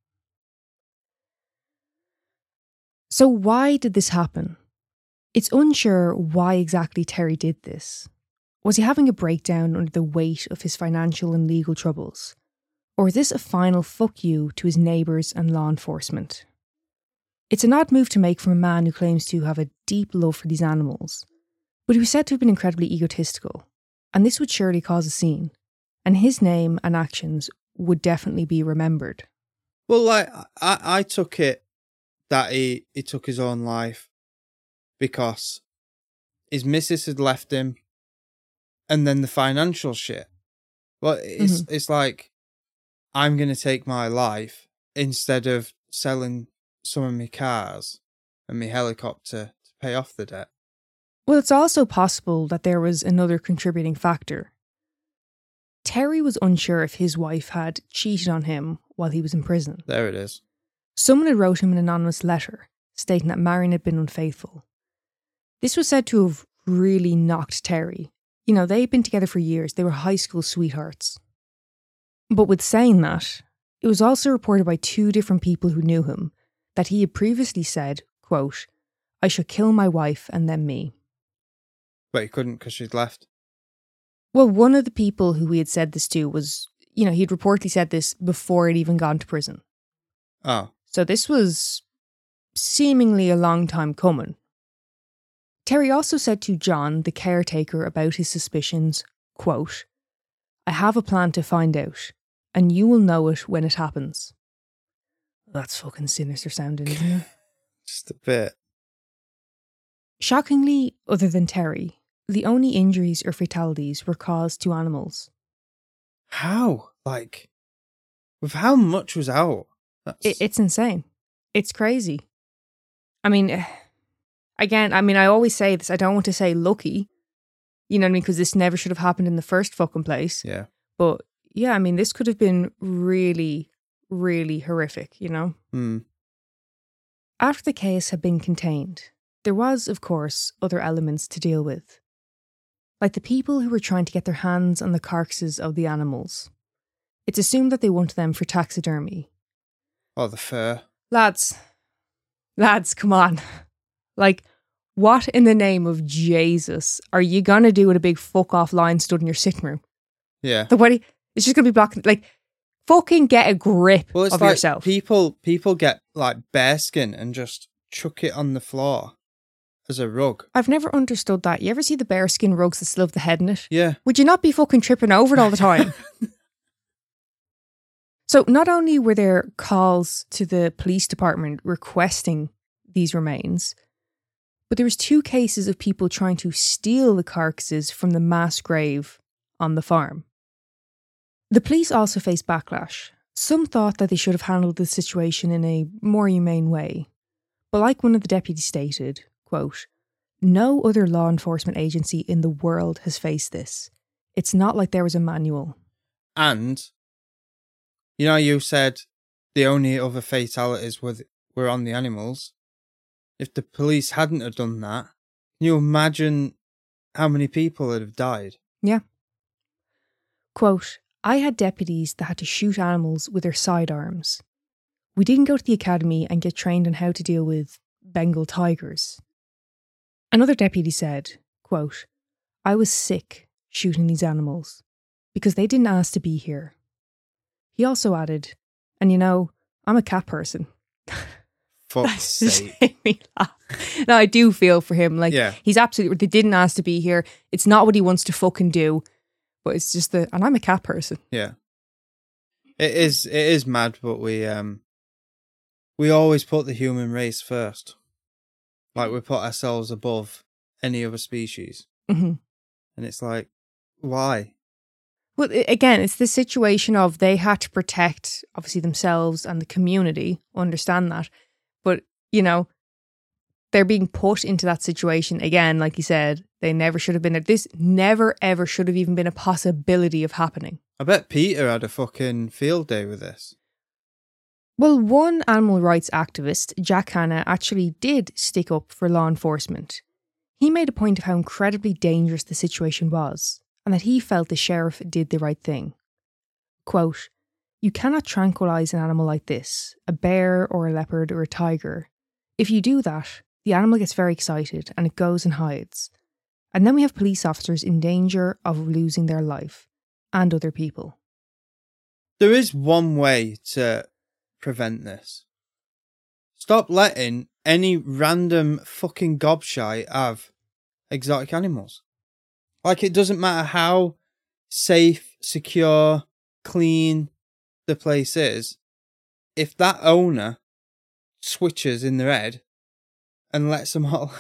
So why did this happen? It's unsure why exactly Terry did this. Was he having a breakdown under the weight of his financial and legal troubles? Or is this a final fuck you to his neighbours and law enforcement? It's an odd move to make from a man who claims to have a deep love for these animals, but he was said to have been incredibly egotistical, and this would surely cause a scene, and his name and actions would definitely be remembered. Well, like, I took it that he took his own life because his missus had left him, and then the financial shit. Well, it's like, I'm going to take my life instead of selling some of my cars and my helicopter to pay off the debt. Well, it's also possible that there was another contributing factor. Terry was unsure if his wife had cheated on him while he was in prison. There it is. Someone had wrote him an anonymous letter stating that Marion had been unfaithful. This was said to have really knocked Terry. You know, they'd been together for years. They were high school sweethearts. But with saying that, it was also reported by 2 different people who knew him that he had previously said, quote, "I shall kill my wife and then me." But he couldn't because she'd left. Well, one of the people who he had said this to was, you know, he'd reportedly said this before he'd even gone to prison. Oh. So this was seemingly a long time coming. Terry also said to John, the caretaker, about his suspicions, quote, "I have a plan to find out, and you will know it when it happens." That's fucking sinister sounding, isn't it? Just a bit. Shockingly, other than Terry, the only injuries or fatalities were caused to animals. How? Like, with how much was out? It's insane. It's crazy. I mean, again, I always say this, I don't want to say lucky, you know what I mean, because this never should have happened in the first fucking place. Yeah. But yeah, I mean, this could have been really, really horrific, you know? Hmm. After the case had been contained, there was, of course, other elements to deal with. Like the people who were trying to get their hands on the carcasses of the animals. It's assumed that they wanted them for taxidermy. Oh, the fur. Lads, come on. Like, what in the name of Jesus are you going to do with a big fuck off lion stood in your sitting room? Yeah. It's just going to be blocking, like, fucking get a grip Well, it's of like yourself. People get like bearskin and just chuck it on the floor as a rug. I've never understood that. You ever see the bearskin rugs that still have the head in it? Yeah. Would you not be fucking tripping over it all the time? So not only were there calls to the police department requesting these remains, but there was 2 cases of people trying to steal the carcasses from the mass grave on the farm. The police also faced backlash. Some thought that they should have handled the situation in a more humane way. But like one of the deputies stated, quote, "No other law enforcement agency in the world has faced this. It's not like there was a manual." And, you know, you said the only other fatalities were on the animals. If the police hadn't have done that, can you imagine how many people would have died? Yeah. Quote, "I had deputies that had to shoot animals with their sidearms. We didn't go to the academy and get trained on how to deal with Bengal tigers." Another deputy said, quote, "I was sick shooting these animals because they didn't ask to be here." He also added, "And you know, I'm a cat person." Fuck's Just sake. made me laugh. No, I do feel for him. Like, Yeah. he's absolutely, they didn't ask to be here. It's not what he wants to fucking do. But it's just and I'm a cat person. Yeah. It is mad, but we always put the human race first. Like, we put ourselves above any other species. Mm-hmm. And it's like, why? Well, again, it's the situation of they had to protect, obviously, themselves and the community. Understand that. But, you know, they're being put into that situation. Again, like you said, they never should have been there. This never, ever should have even been a possibility of happening. I bet Peter had a fucking field day with this. Well, one animal rights activist, Jack Hanna, actually did stick up for law enforcement. He made a point of how incredibly dangerous the situation was, and that he felt the sheriff did the right thing. Quote, "You cannot tranquilise an animal like this, a bear or a leopard or a tiger. If you do that, the animal gets very excited and it goes and hides. And then we have police officers in danger of losing their life, and other people." There is one way to prevent this. Stop letting any random fucking gobshite have exotic animals. Like, it doesn't matter how safe, secure, clean the place is. If that owner switches in their head and lets them all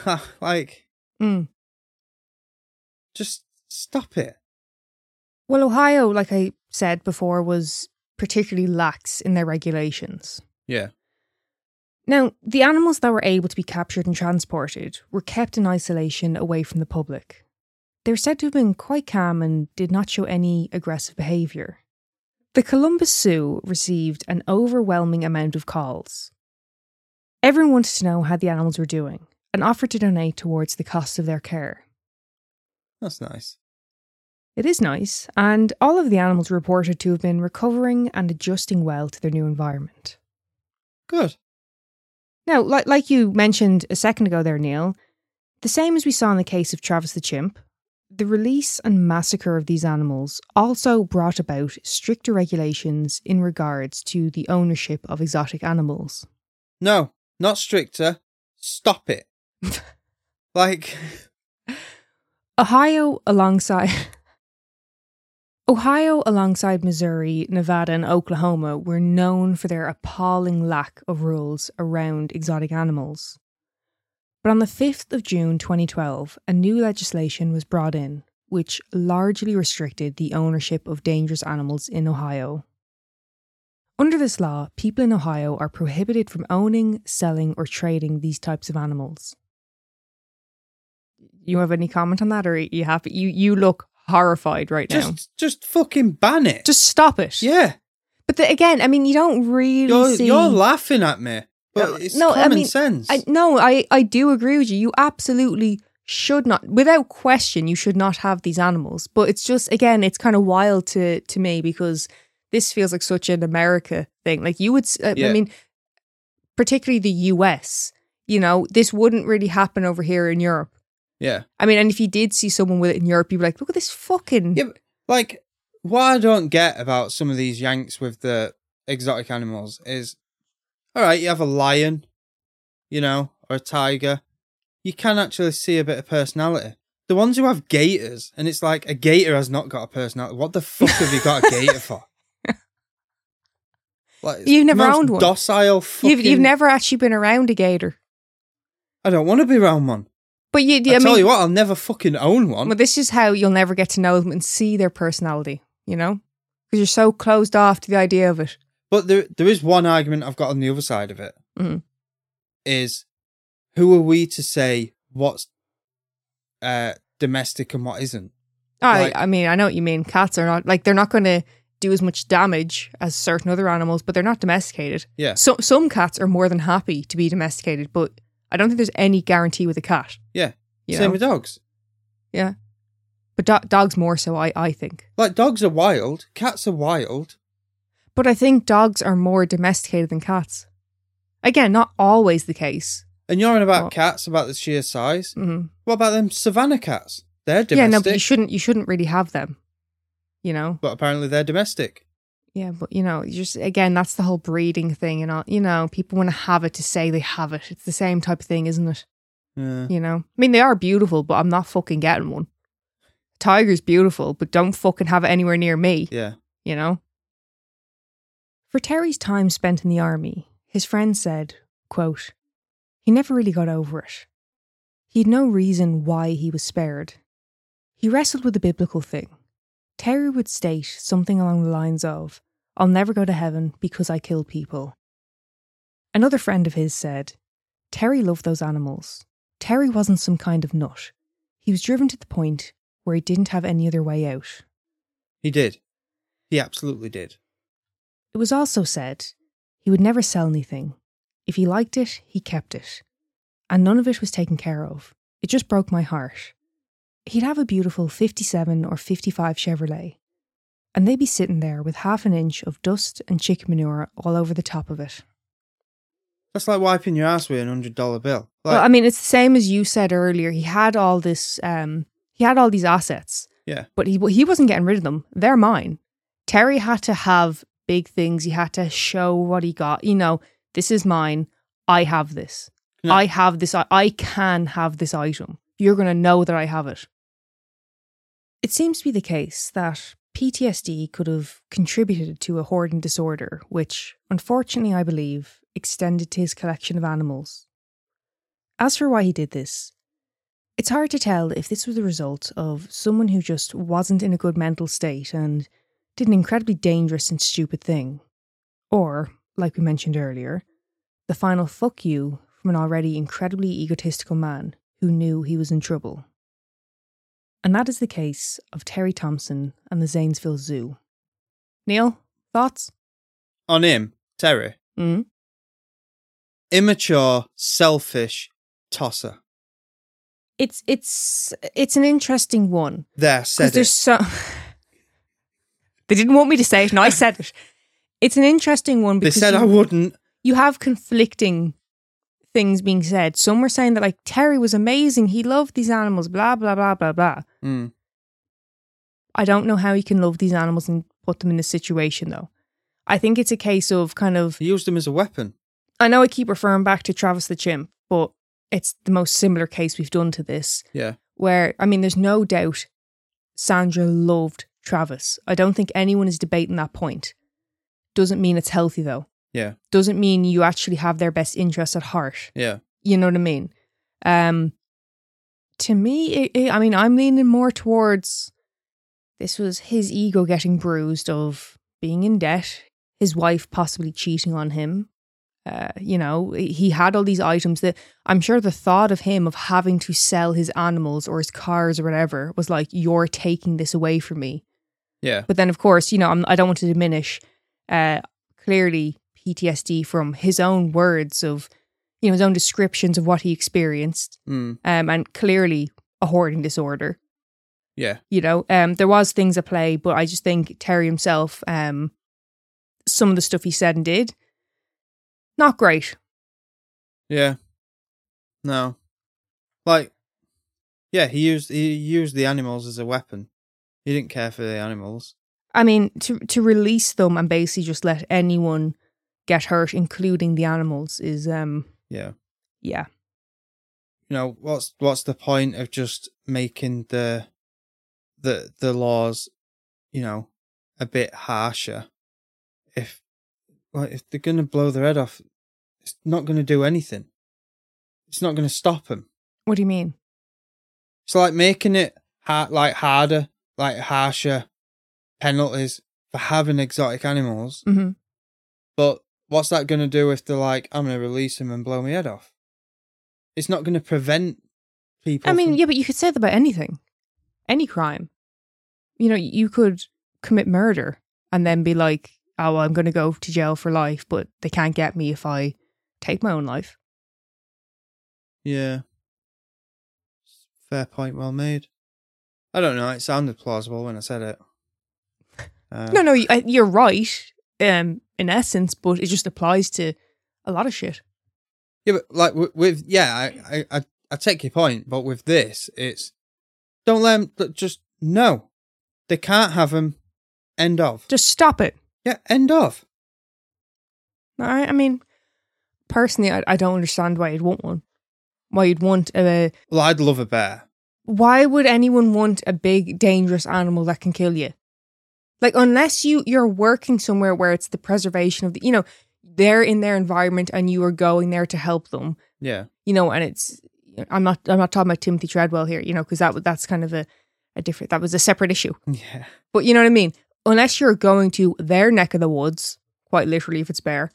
just stop it. Well, Ohio, like I said before, was particularly lax in their regulations. Yeah. Now, the animals that were able to be captured and transported were kept in isolation away from the public. They were said to have been quite calm and did not show any aggressive behaviour. The Columbus Zoo received an overwhelming amount of calls. Everyone wanted to know how the animals were doing and offered to donate towards the cost of their care. That's nice. It is nice, and all of the animals were reported to have been recovering and adjusting well to their new environment. Good. Now, like you mentioned a second ago there, Neil, the same as we saw in the case of Travis the chimp, the release and massacre of these animals also brought about stricter regulations in regards to the ownership of exotic animals. No, not stricter. Stop it. Like... Ohio, alongside Missouri, Nevada, and Oklahoma were known for their appalling lack of rules around exotic animals. But on the 5th of June 2012, a new legislation was brought in, which largely restricted the ownership of dangerous animals in Ohio. Under this law, people in Ohio are prohibited from owning, selling, or trading these types of animals. You have any comment on that, or are you happy? You look horrified right now. Just fucking ban it. Just stop it. Yeah. But again, I mean, you don't really see... You're laughing at me, but it's common sense. I do agree with you. You absolutely should not, without question, you should not have these animals. But it's just, again, it's kind of wild to me because this feels like such an America thing. Like you would, I mean, particularly the US, you know, this wouldn't really happen over here in Europe. Yeah. I mean, and if you did see someone with it in Europe, you'd be like, look at this fucking... Yeah, like, what I don't get about some of these Yanks with the exotic animals is, all right, you have a lion, you know, or a tiger. You can actually see a bit of personality. The ones who have gators, and it's like, a gator has not got a personality. What the fuck have you got a gator for? Like, you've never owned one. Docile fucking... You've never actually been around a gator. I don't want to be around one. But I tell you what, I'll never fucking own one. Well, this is how you'll never get to know them and see their personality, you know? Because you're so closed off to the idea of it. But there is one argument I've got on the other side of it. Mm-hmm. Is, who are we to say what's domestic and what isn't? I mean, I know what you mean. Cats are not, like, they're not going to do as much damage as certain other animals, but they're not domesticated. Yeah. So some cats are more than happy to be domesticated, but I don't think there's any guarantee with a cat. Yeah. Same with dogs. Yeah. But dogs more so, I think. Like, dogs are wild. Cats are wild. But I think dogs are more domesticated than cats. Again, not always the case. And you're on about cats, about the sheer size. Mm-hmm. What about them savannah cats? They're domestic. Yeah, no, but you shouldn't really have them. You know? But apparently they're domestic. Yeah, but, you know, just again, that's the whole breeding thing and all. You know, people want to have it to say they have it. It's the same type of thing, isn't it? Yeah. You know? I mean, they are beautiful, but I'm not fucking getting one. Tiger's beautiful, but don't fucking have it anywhere near me. Yeah. You know? For Terry's time spent in the army, his friend said, quote, he never really got over it. He had no reason why he was spared. He wrestled with the biblical thing. Terry would state something along the lines of, I'll never go to heaven because I kill people. Another friend of his said, Terry loved those animals. Terry wasn't some kind of nut. He was driven to the point where he didn't have any other way out. He did. He absolutely did. It was also said he would never sell anything. If he liked it, he kept it. And none of it was taken care of. It just broke my heart. He'd have a beautiful 57 or 55 Chevrolet, and they'd be sitting there with half an inch of dust and chicken manure all over the top of it. That's like wiping your ass with $100 bill. Like, well, I mean, it's the same as you said earlier. He had all this, he had all these assets. Yeah. But he wasn't getting rid of them. They're mine. Terry had to have big things. He had to show what he got. You know, this is mine. I have this. No. I have this. I can have this item. You're going to know that I have it. It seems to be the case that PTSD could have contributed to a hoarding disorder, which, unfortunately, I believe, extended to his collection of animals. As for why he did this, it's hard to tell if this was the result of someone who just wasn't in a good mental state and did an incredibly dangerous and stupid thing, or, like we mentioned earlier, the final fuck you from an already incredibly egotistical man who knew he was in trouble. And that is the case of Terry Thompson and the Zanesville Zoo. Neil, thoughts? On him, Terry? immature, selfish tosser. It's an interesting one. There, said Because there's so... They didn't want me to say it, and I said it. It's an interesting one They because said I wouldn't. you have conflicting things being said. Some were saying that like Terry was amazing, he loved these animals, blah blah blah blah blah. Mm. I don't know how you can love these animals and put them in this situation though. I think it's a case of kind of... He used them as a weapon. I know I keep referring back to Travis the chimp, but it's the most similar case we've done to this. Yeah. Where, I mean, there's no doubt Sandra loved Travis. I don't think anyone is debating that point. Doesn't mean it's healthy though. Yeah. Doesn't mean you actually have their best interests at heart. Yeah. You know what I mean? To me, I mean, I'm leaning more towards this was his ego getting bruised of being in debt, his wife possibly cheating on him. You know, he had all these items that I'm sure the thought of him of having to sell his animals or his cars or whatever was like, you're taking this away from me. Yeah. But then, of course, you know, I don't want to diminish clearly PTSD from his own words of, you know, his own descriptions of what he experienced, and clearly a hoarding disorder. Yeah. You know, there was things at play, but I just think Terry himself, some of the stuff he said and did, not great. Yeah. No. Like, yeah, he used the animals as a weapon. He didn't care for the animals. I mean, to release them and basically just let anyone get hurt, including the animals, is Yeah. yeah. You know, what's the point of just making the laws, you know, a bit harsher if they're going to blow their head off, it's not going to do anything. It's not going to stop them. What do you mean? It's like making it harder, like harsher penalties for having exotic animals. Mm-hmm. But what's that going to do if they're like, I'm going to release him and blow my head off? It's not going to prevent people. I mean, yeah, but you could say that about anything, any crime. You know, you could commit murder and then be like, oh, well, I'm going to go to jail for life, but they can't get me if I take my own life. Yeah. Fair point, well made. I don't know, it sounded plausible when I said it. No, you're right, in essence, but it just applies to a lot of shit. Yeah, but like with I take your point, but with this, it's don't let them, just no. They can't have them. End of. Just stop it. Yeah, end of. I mean, personally, I don't understand why you'd want one. Why you'd want a... Well, I'd love a bear. Why would anyone want a big, dangerous animal that can kill you? Like, unless you're working somewhere where it's the preservation of the... You know, they're in their environment and you are going there to help them. Yeah. You know, and it's... I'm not talking about Timothy Treadwell here, you know, because that's kind of a different... That was a separate issue. Yeah. But you know what I mean? Unless you're going to their neck of the woods, quite literally if it's bear,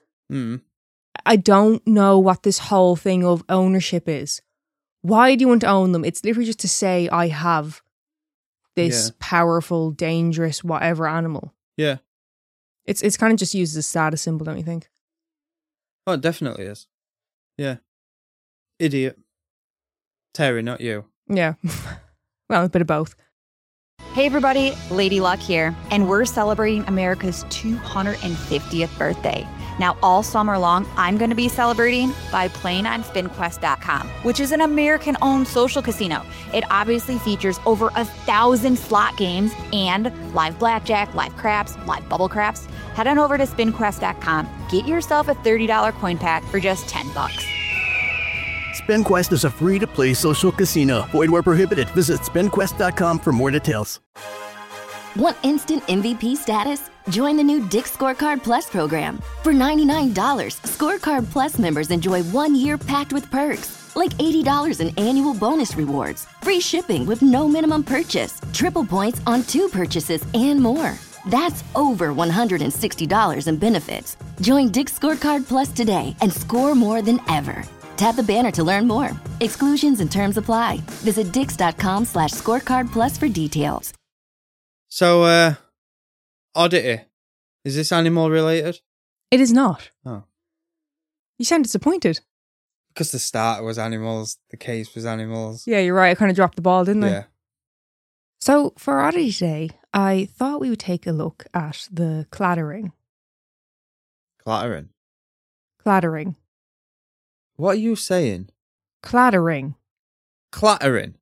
I don't know what this whole thing of ownership is. Why do you want to own them? It's literally just to say, I have this powerful, dangerous, whatever animal. Yeah. It's kind of just used as a status symbol, don't you think? Oh, it definitely is. Yeah. Idiot. Terry, not you. Yeah. Well, a bit of both. Hey everybody, Lady Luck here, and we're celebrating America's 250th birthday. Now, all summer long, I'm going to be celebrating by playing on SpinQuest.com, which is an American-owned social casino. It obviously features over 1,000 slot games and live blackjack, live craps, live bubble craps. Head on over to SpinQuest.com, get yourself a $30 coin pack for just $10. SpinQuest is a free-to-play social casino. Void where prohibited. Visit SpinQuest.com for more details. Want instant MVP status? Join the new Dick's Scorecard Plus program. For $99, Scorecard Plus members enjoy 1 year packed with perks, like $80 in annual bonus rewards, free shipping with no minimum purchase, triple points on 2 purchases, and more. That's over $160 in benefits. Join Dick's Scorecard Plus today and score more than ever. Tap the banner to learn more. Exclusions and terms apply. Visit dix.com/scorecardplus for details. So, oddity. Is this animal related? It is not. Oh. You sound disappointed. Because the starter was animals, the case was animals. Yeah, you're right. I kind of dropped the ball, didn't I? Yeah. So for our oddity today, I thought we would take a look at the claddering. Clattering. Claddering. What are you saying? Claddering. Clattering.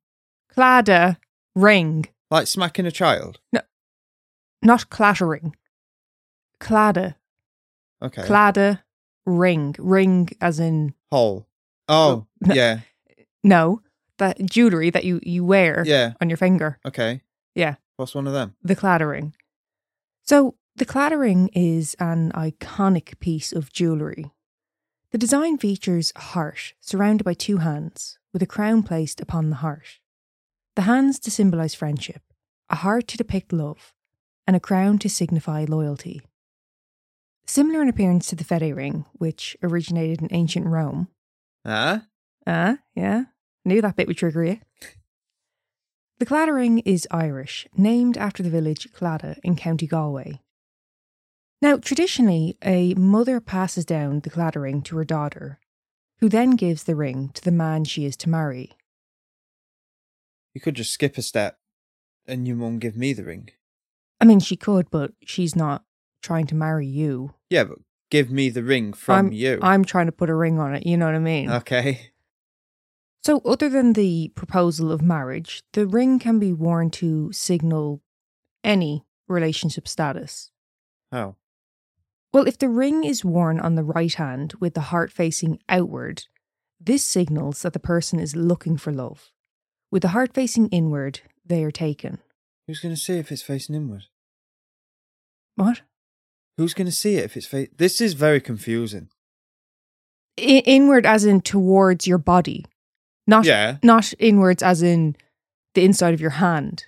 Claddering. Like smacking a child? No, not clattering. Cladder. Okay. Cladder. Ring. Ring as in... Hole. Oh, No. yeah. No, that jewellery that you wear Yeah. on your finger. Okay. Yeah. What's one of them? The claddering. So the claddering is an iconic piece of jewellery. The design features a heart surrounded by two hands, with a crown placed upon the heart. The hands to symbolise friendship, a heart to depict love, and a crown to signify loyalty. Similar in appearance to the Fede ring, which originated in ancient Rome. Ah? Yeah. Knew that bit would trigger you. The claddering is Irish, named after the village Cladda in County Galway. Now, traditionally, a mother passes down the claddering to her daughter, who then gives the ring to the man she is to marry. You could just skip a step and your mum give me the ring. I mean, she could, but she's not trying to marry you. Yeah, but give me the ring from you. I'm trying to put a ring on it, you know what I mean? Okay. So, other than the proposal of marriage, the ring can be worn to signal any relationship status. How? Well, if the ring is worn on the right hand with the heart facing outward, this signals that the person is looking for love. With the heart facing inward, they are taken. Who's going to see if it's facing inward? What? Who's going to see it if it's facing... This is very confusing. Inward as in towards your body. Not inwards as in the inside of your hand.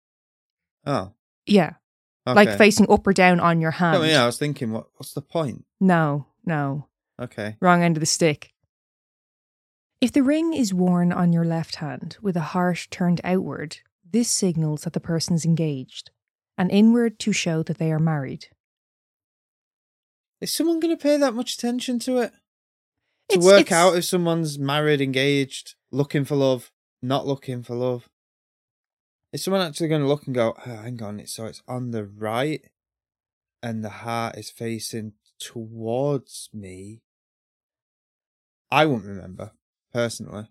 Oh. Yeah. Okay. Like facing up or down on your hand. No, yeah, I was thinking, what's the point? No. Okay. Wrong end of the stick. If the ring is worn on your left hand with a heart turned outward, this signals that the person is engaged, and inward to show that they are married. Is someone going to pay that much attention to it? To work out if someone's married, engaged, looking for love, not looking for love? Is someone actually going to look and go, oh, hang on, so it's on the right and the heart is facing towards me? I wouldn't remember, personally.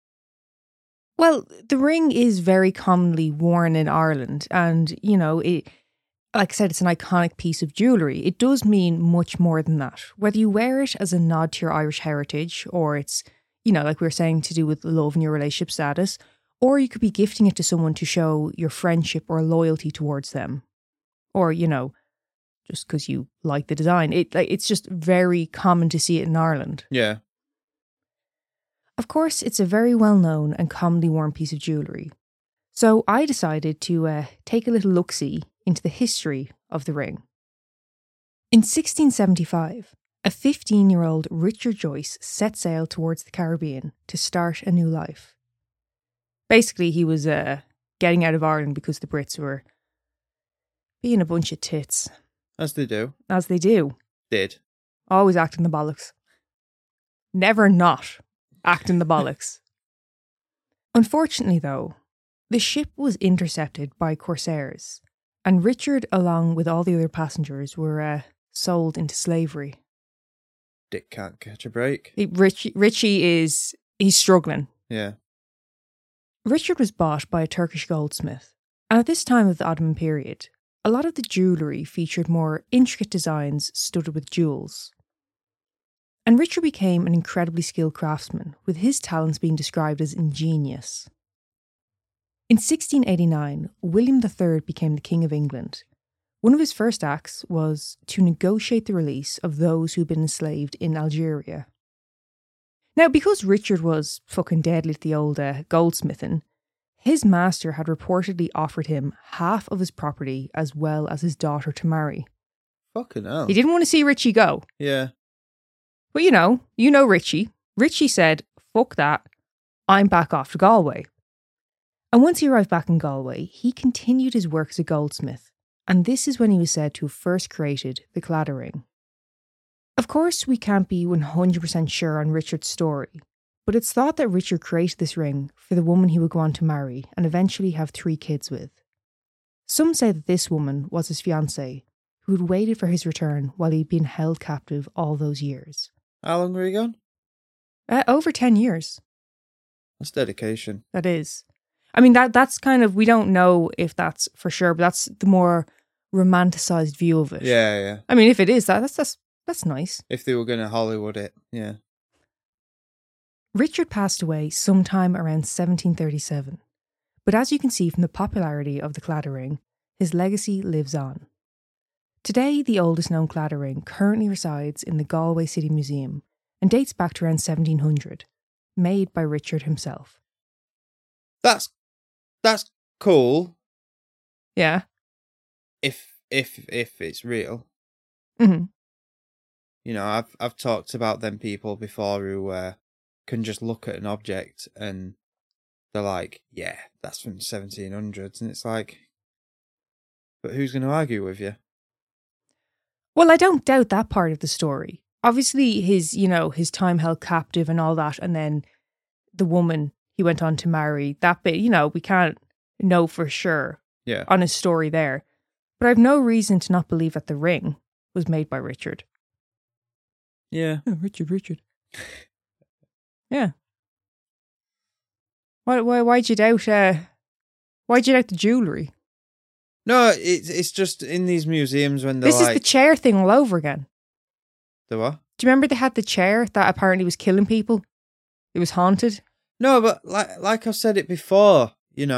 Well, the ring is very commonly worn in Ireland, and, you know, it, like I said, it's an iconic piece of jewellery. It does mean much more than that. Whether you wear it as a nod to your Irish heritage, or it's, you know, like we were saying, to do with love and your relationship status, or you could be gifting it to someone to show your friendship or loyalty towards them. Or, you know, just because you like the design. It's just very common to see it in Ireland. Yeah. Of course, it's a very well-known and commonly worn piece of jewellery. So I decided to take a little look-see into the history of the ring. In 1675, a 15-year-old Richard Joyce set sail towards the Caribbean to start a new life. Basically, he was getting out of Ireland because the Brits were being a bunch of tits. As they do. As they do. Did. Always acting the bollocks. Never not acting the bollocks. Unfortunately, though, the ship was intercepted by corsairs, and Richard, along with all the other passengers, were sold into slavery. Dick can't catch a break. He's struggling. Yeah. Richard was bought by a Turkish goldsmith, and at this time of the Ottoman period, a lot of the jewellery featured more intricate designs studded with jewels. And Richard became an incredibly skilled craftsman, with his talents being described as ingenious. In 1689, William III became the King of England. One of his first acts was to negotiate the release of those who'd been enslaved in Algeria. Now, because Richard was fucking deadly at the old goldsmithing, his master had reportedly offered him half of his property as well as his daughter to marry. Fucking hell. He didn't want to see Richie go. Yeah. But you know Richie. Richie said, fuck that, I'm back off to Galway. And once he arrived back in Galway, he continued his work as a goldsmith, and this is when he was said to have first created the claddering. Of course, we can't be 100% sure on Richard's story, but it's thought that Richard created this ring for the woman he would go on to marry and eventually have 3 kids with. Some say that this woman was his fiancée, who had waited for his return while he'd been held captive all those years. How long were you gone? Over 10 years. That's dedication. That is. I mean, that's kind of, we don't know if that's for sure, but that's the more romanticised view of it. Yeah. I mean, if it is, that's nice. If they were going to Hollywood it, yeah. Richard passed away sometime around 1737, but as you can see from the popularity of the Claddagh ring, his legacy lives on. Today, the oldest known Claddagh ring currently resides in the Galway City Museum and dates back to around 1700, made by Richard himself. That's cool. Yeah. If it's real. Mm-hmm. You know, I've talked about them people before who can just look at an object and they're like, yeah, that's from 1700s, and it's like, but who's going to argue with you? Well, I don't doubt that part of the story. Obviously, his time held captive and all that, and then the woman he went on to marry, that bit, we can't know for sure on his story there. But I've no reason to not believe that the ring was made by Richard. Yeah. Oh, Richard. Yeah. Why'd you doubt the jewellery? No, it's just in these museums when they're This is the chair thing all over again. The what? Do you remember they had the chair that apparently was killing people? It was haunted. No, but like I've said it before,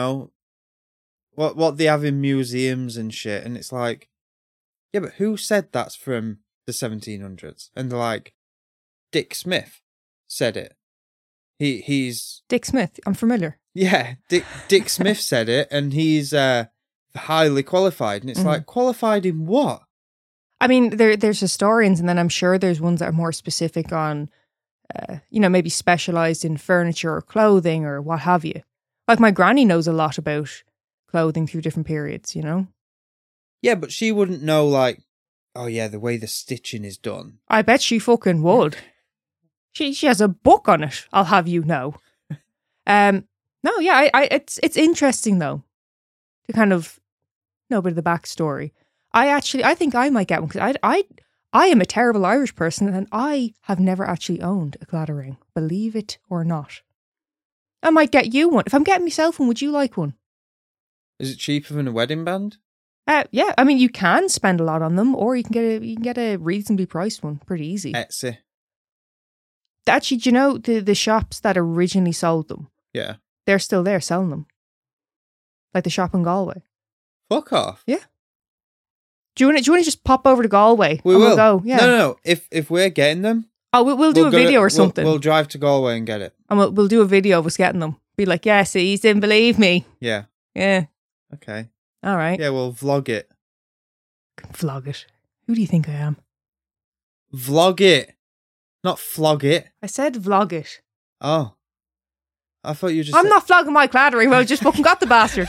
what they have in museums and shit, and it's like, yeah, but who said that's from the 1700s? And they're like, Dick Smith said it. He's Dick Smith. I'm familiar. Yeah, Dick Smith said it, and he's highly qualified, and it's like, qualified in what? I mean, there's historians, and then I'm sure there's ones that are more specific on, maybe specialised in furniture or clothing or what have you. Like my granny knows a lot about clothing through different periods, Yeah, but she wouldn't know, like, oh yeah, the way the stitching is done. I bet she fucking would. She has a book on it, I'll have you know. No, yeah, it's interesting though to kind of know a bit of the backstory. I think I might get one because I am a terrible Irish person and I have never actually owned a Claddagh ring, believe it or not. I might get you one. If I'm getting myself one, would you like one? Is it cheaper than a wedding band? Yeah, I mean you can spend a lot on them, or you can get a reasonably priced one, pretty easy. Etsy. Actually, do you know the shops that originally sold them? Yeah. They're still there selling them. Like the shop in Galway. Fuck off. Yeah. Do you want to just pop over to Galway? We will. We'll go. Yeah. No. If we're getting them, we'll do a video or something. We'll drive to Galway and get it. And we'll do a video of us getting them. Be like, yeah, see, you didn't believe me. Yeah. Yeah. Okay. All right. Yeah, we'll vlog it. Vlog it. Who do you think I am? Vlog it. Not flog it. I said vlog it. Oh. I thought you just I'm not vlogging my Claddagh ring. Well, I just fucking got the bastard.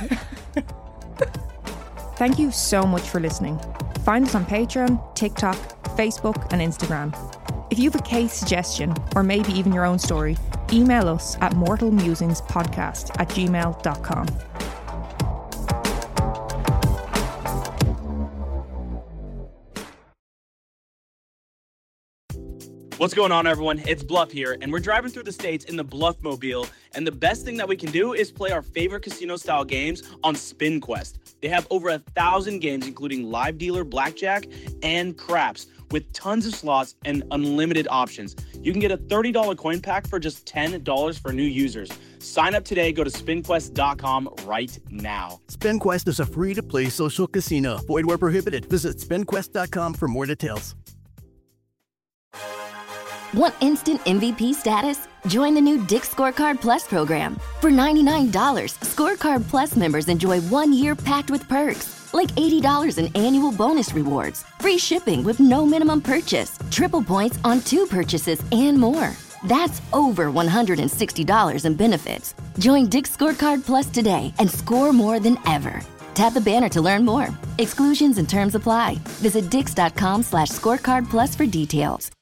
Thank you so much for listening. Find us on Patreon, TikTok, Facebook and Instagram. If you have a case suggestion or maybe even your own story, email us at mortalmusingspodcast@gmail.com. What's going on, everyone? It's Bluff here, and we're driving through the States in the Bluffmobile, and the best thing that we can do is play our favorite casino-style games on SpinQuest. They have over 1,000 games, including live dealer, blackjack, and craps, with tons of slots and unlimited options. You can get a $30 coin pack for just $10 for new users. Sign up today. Go to spinquest.com right now. SpinQuest is a free-to-play social casino. Void where prohibited. Visit spinquest.com for more details. Want instant MVP status? Join the new Dick's Scorecard Plus program. For $99, Scorecard Plus members enjoy 1 year packed with perks, like $80 in annual bonus rewards, free shipping with no minimum purchase, triple points on 2 purchases, and more. That's over $160 in benefits. Join Dick's Scorecard Plus today and score more than ever. Tap the banner to learn more. Exclusions and terms apply. Visit dix.com/scorecard plus for details.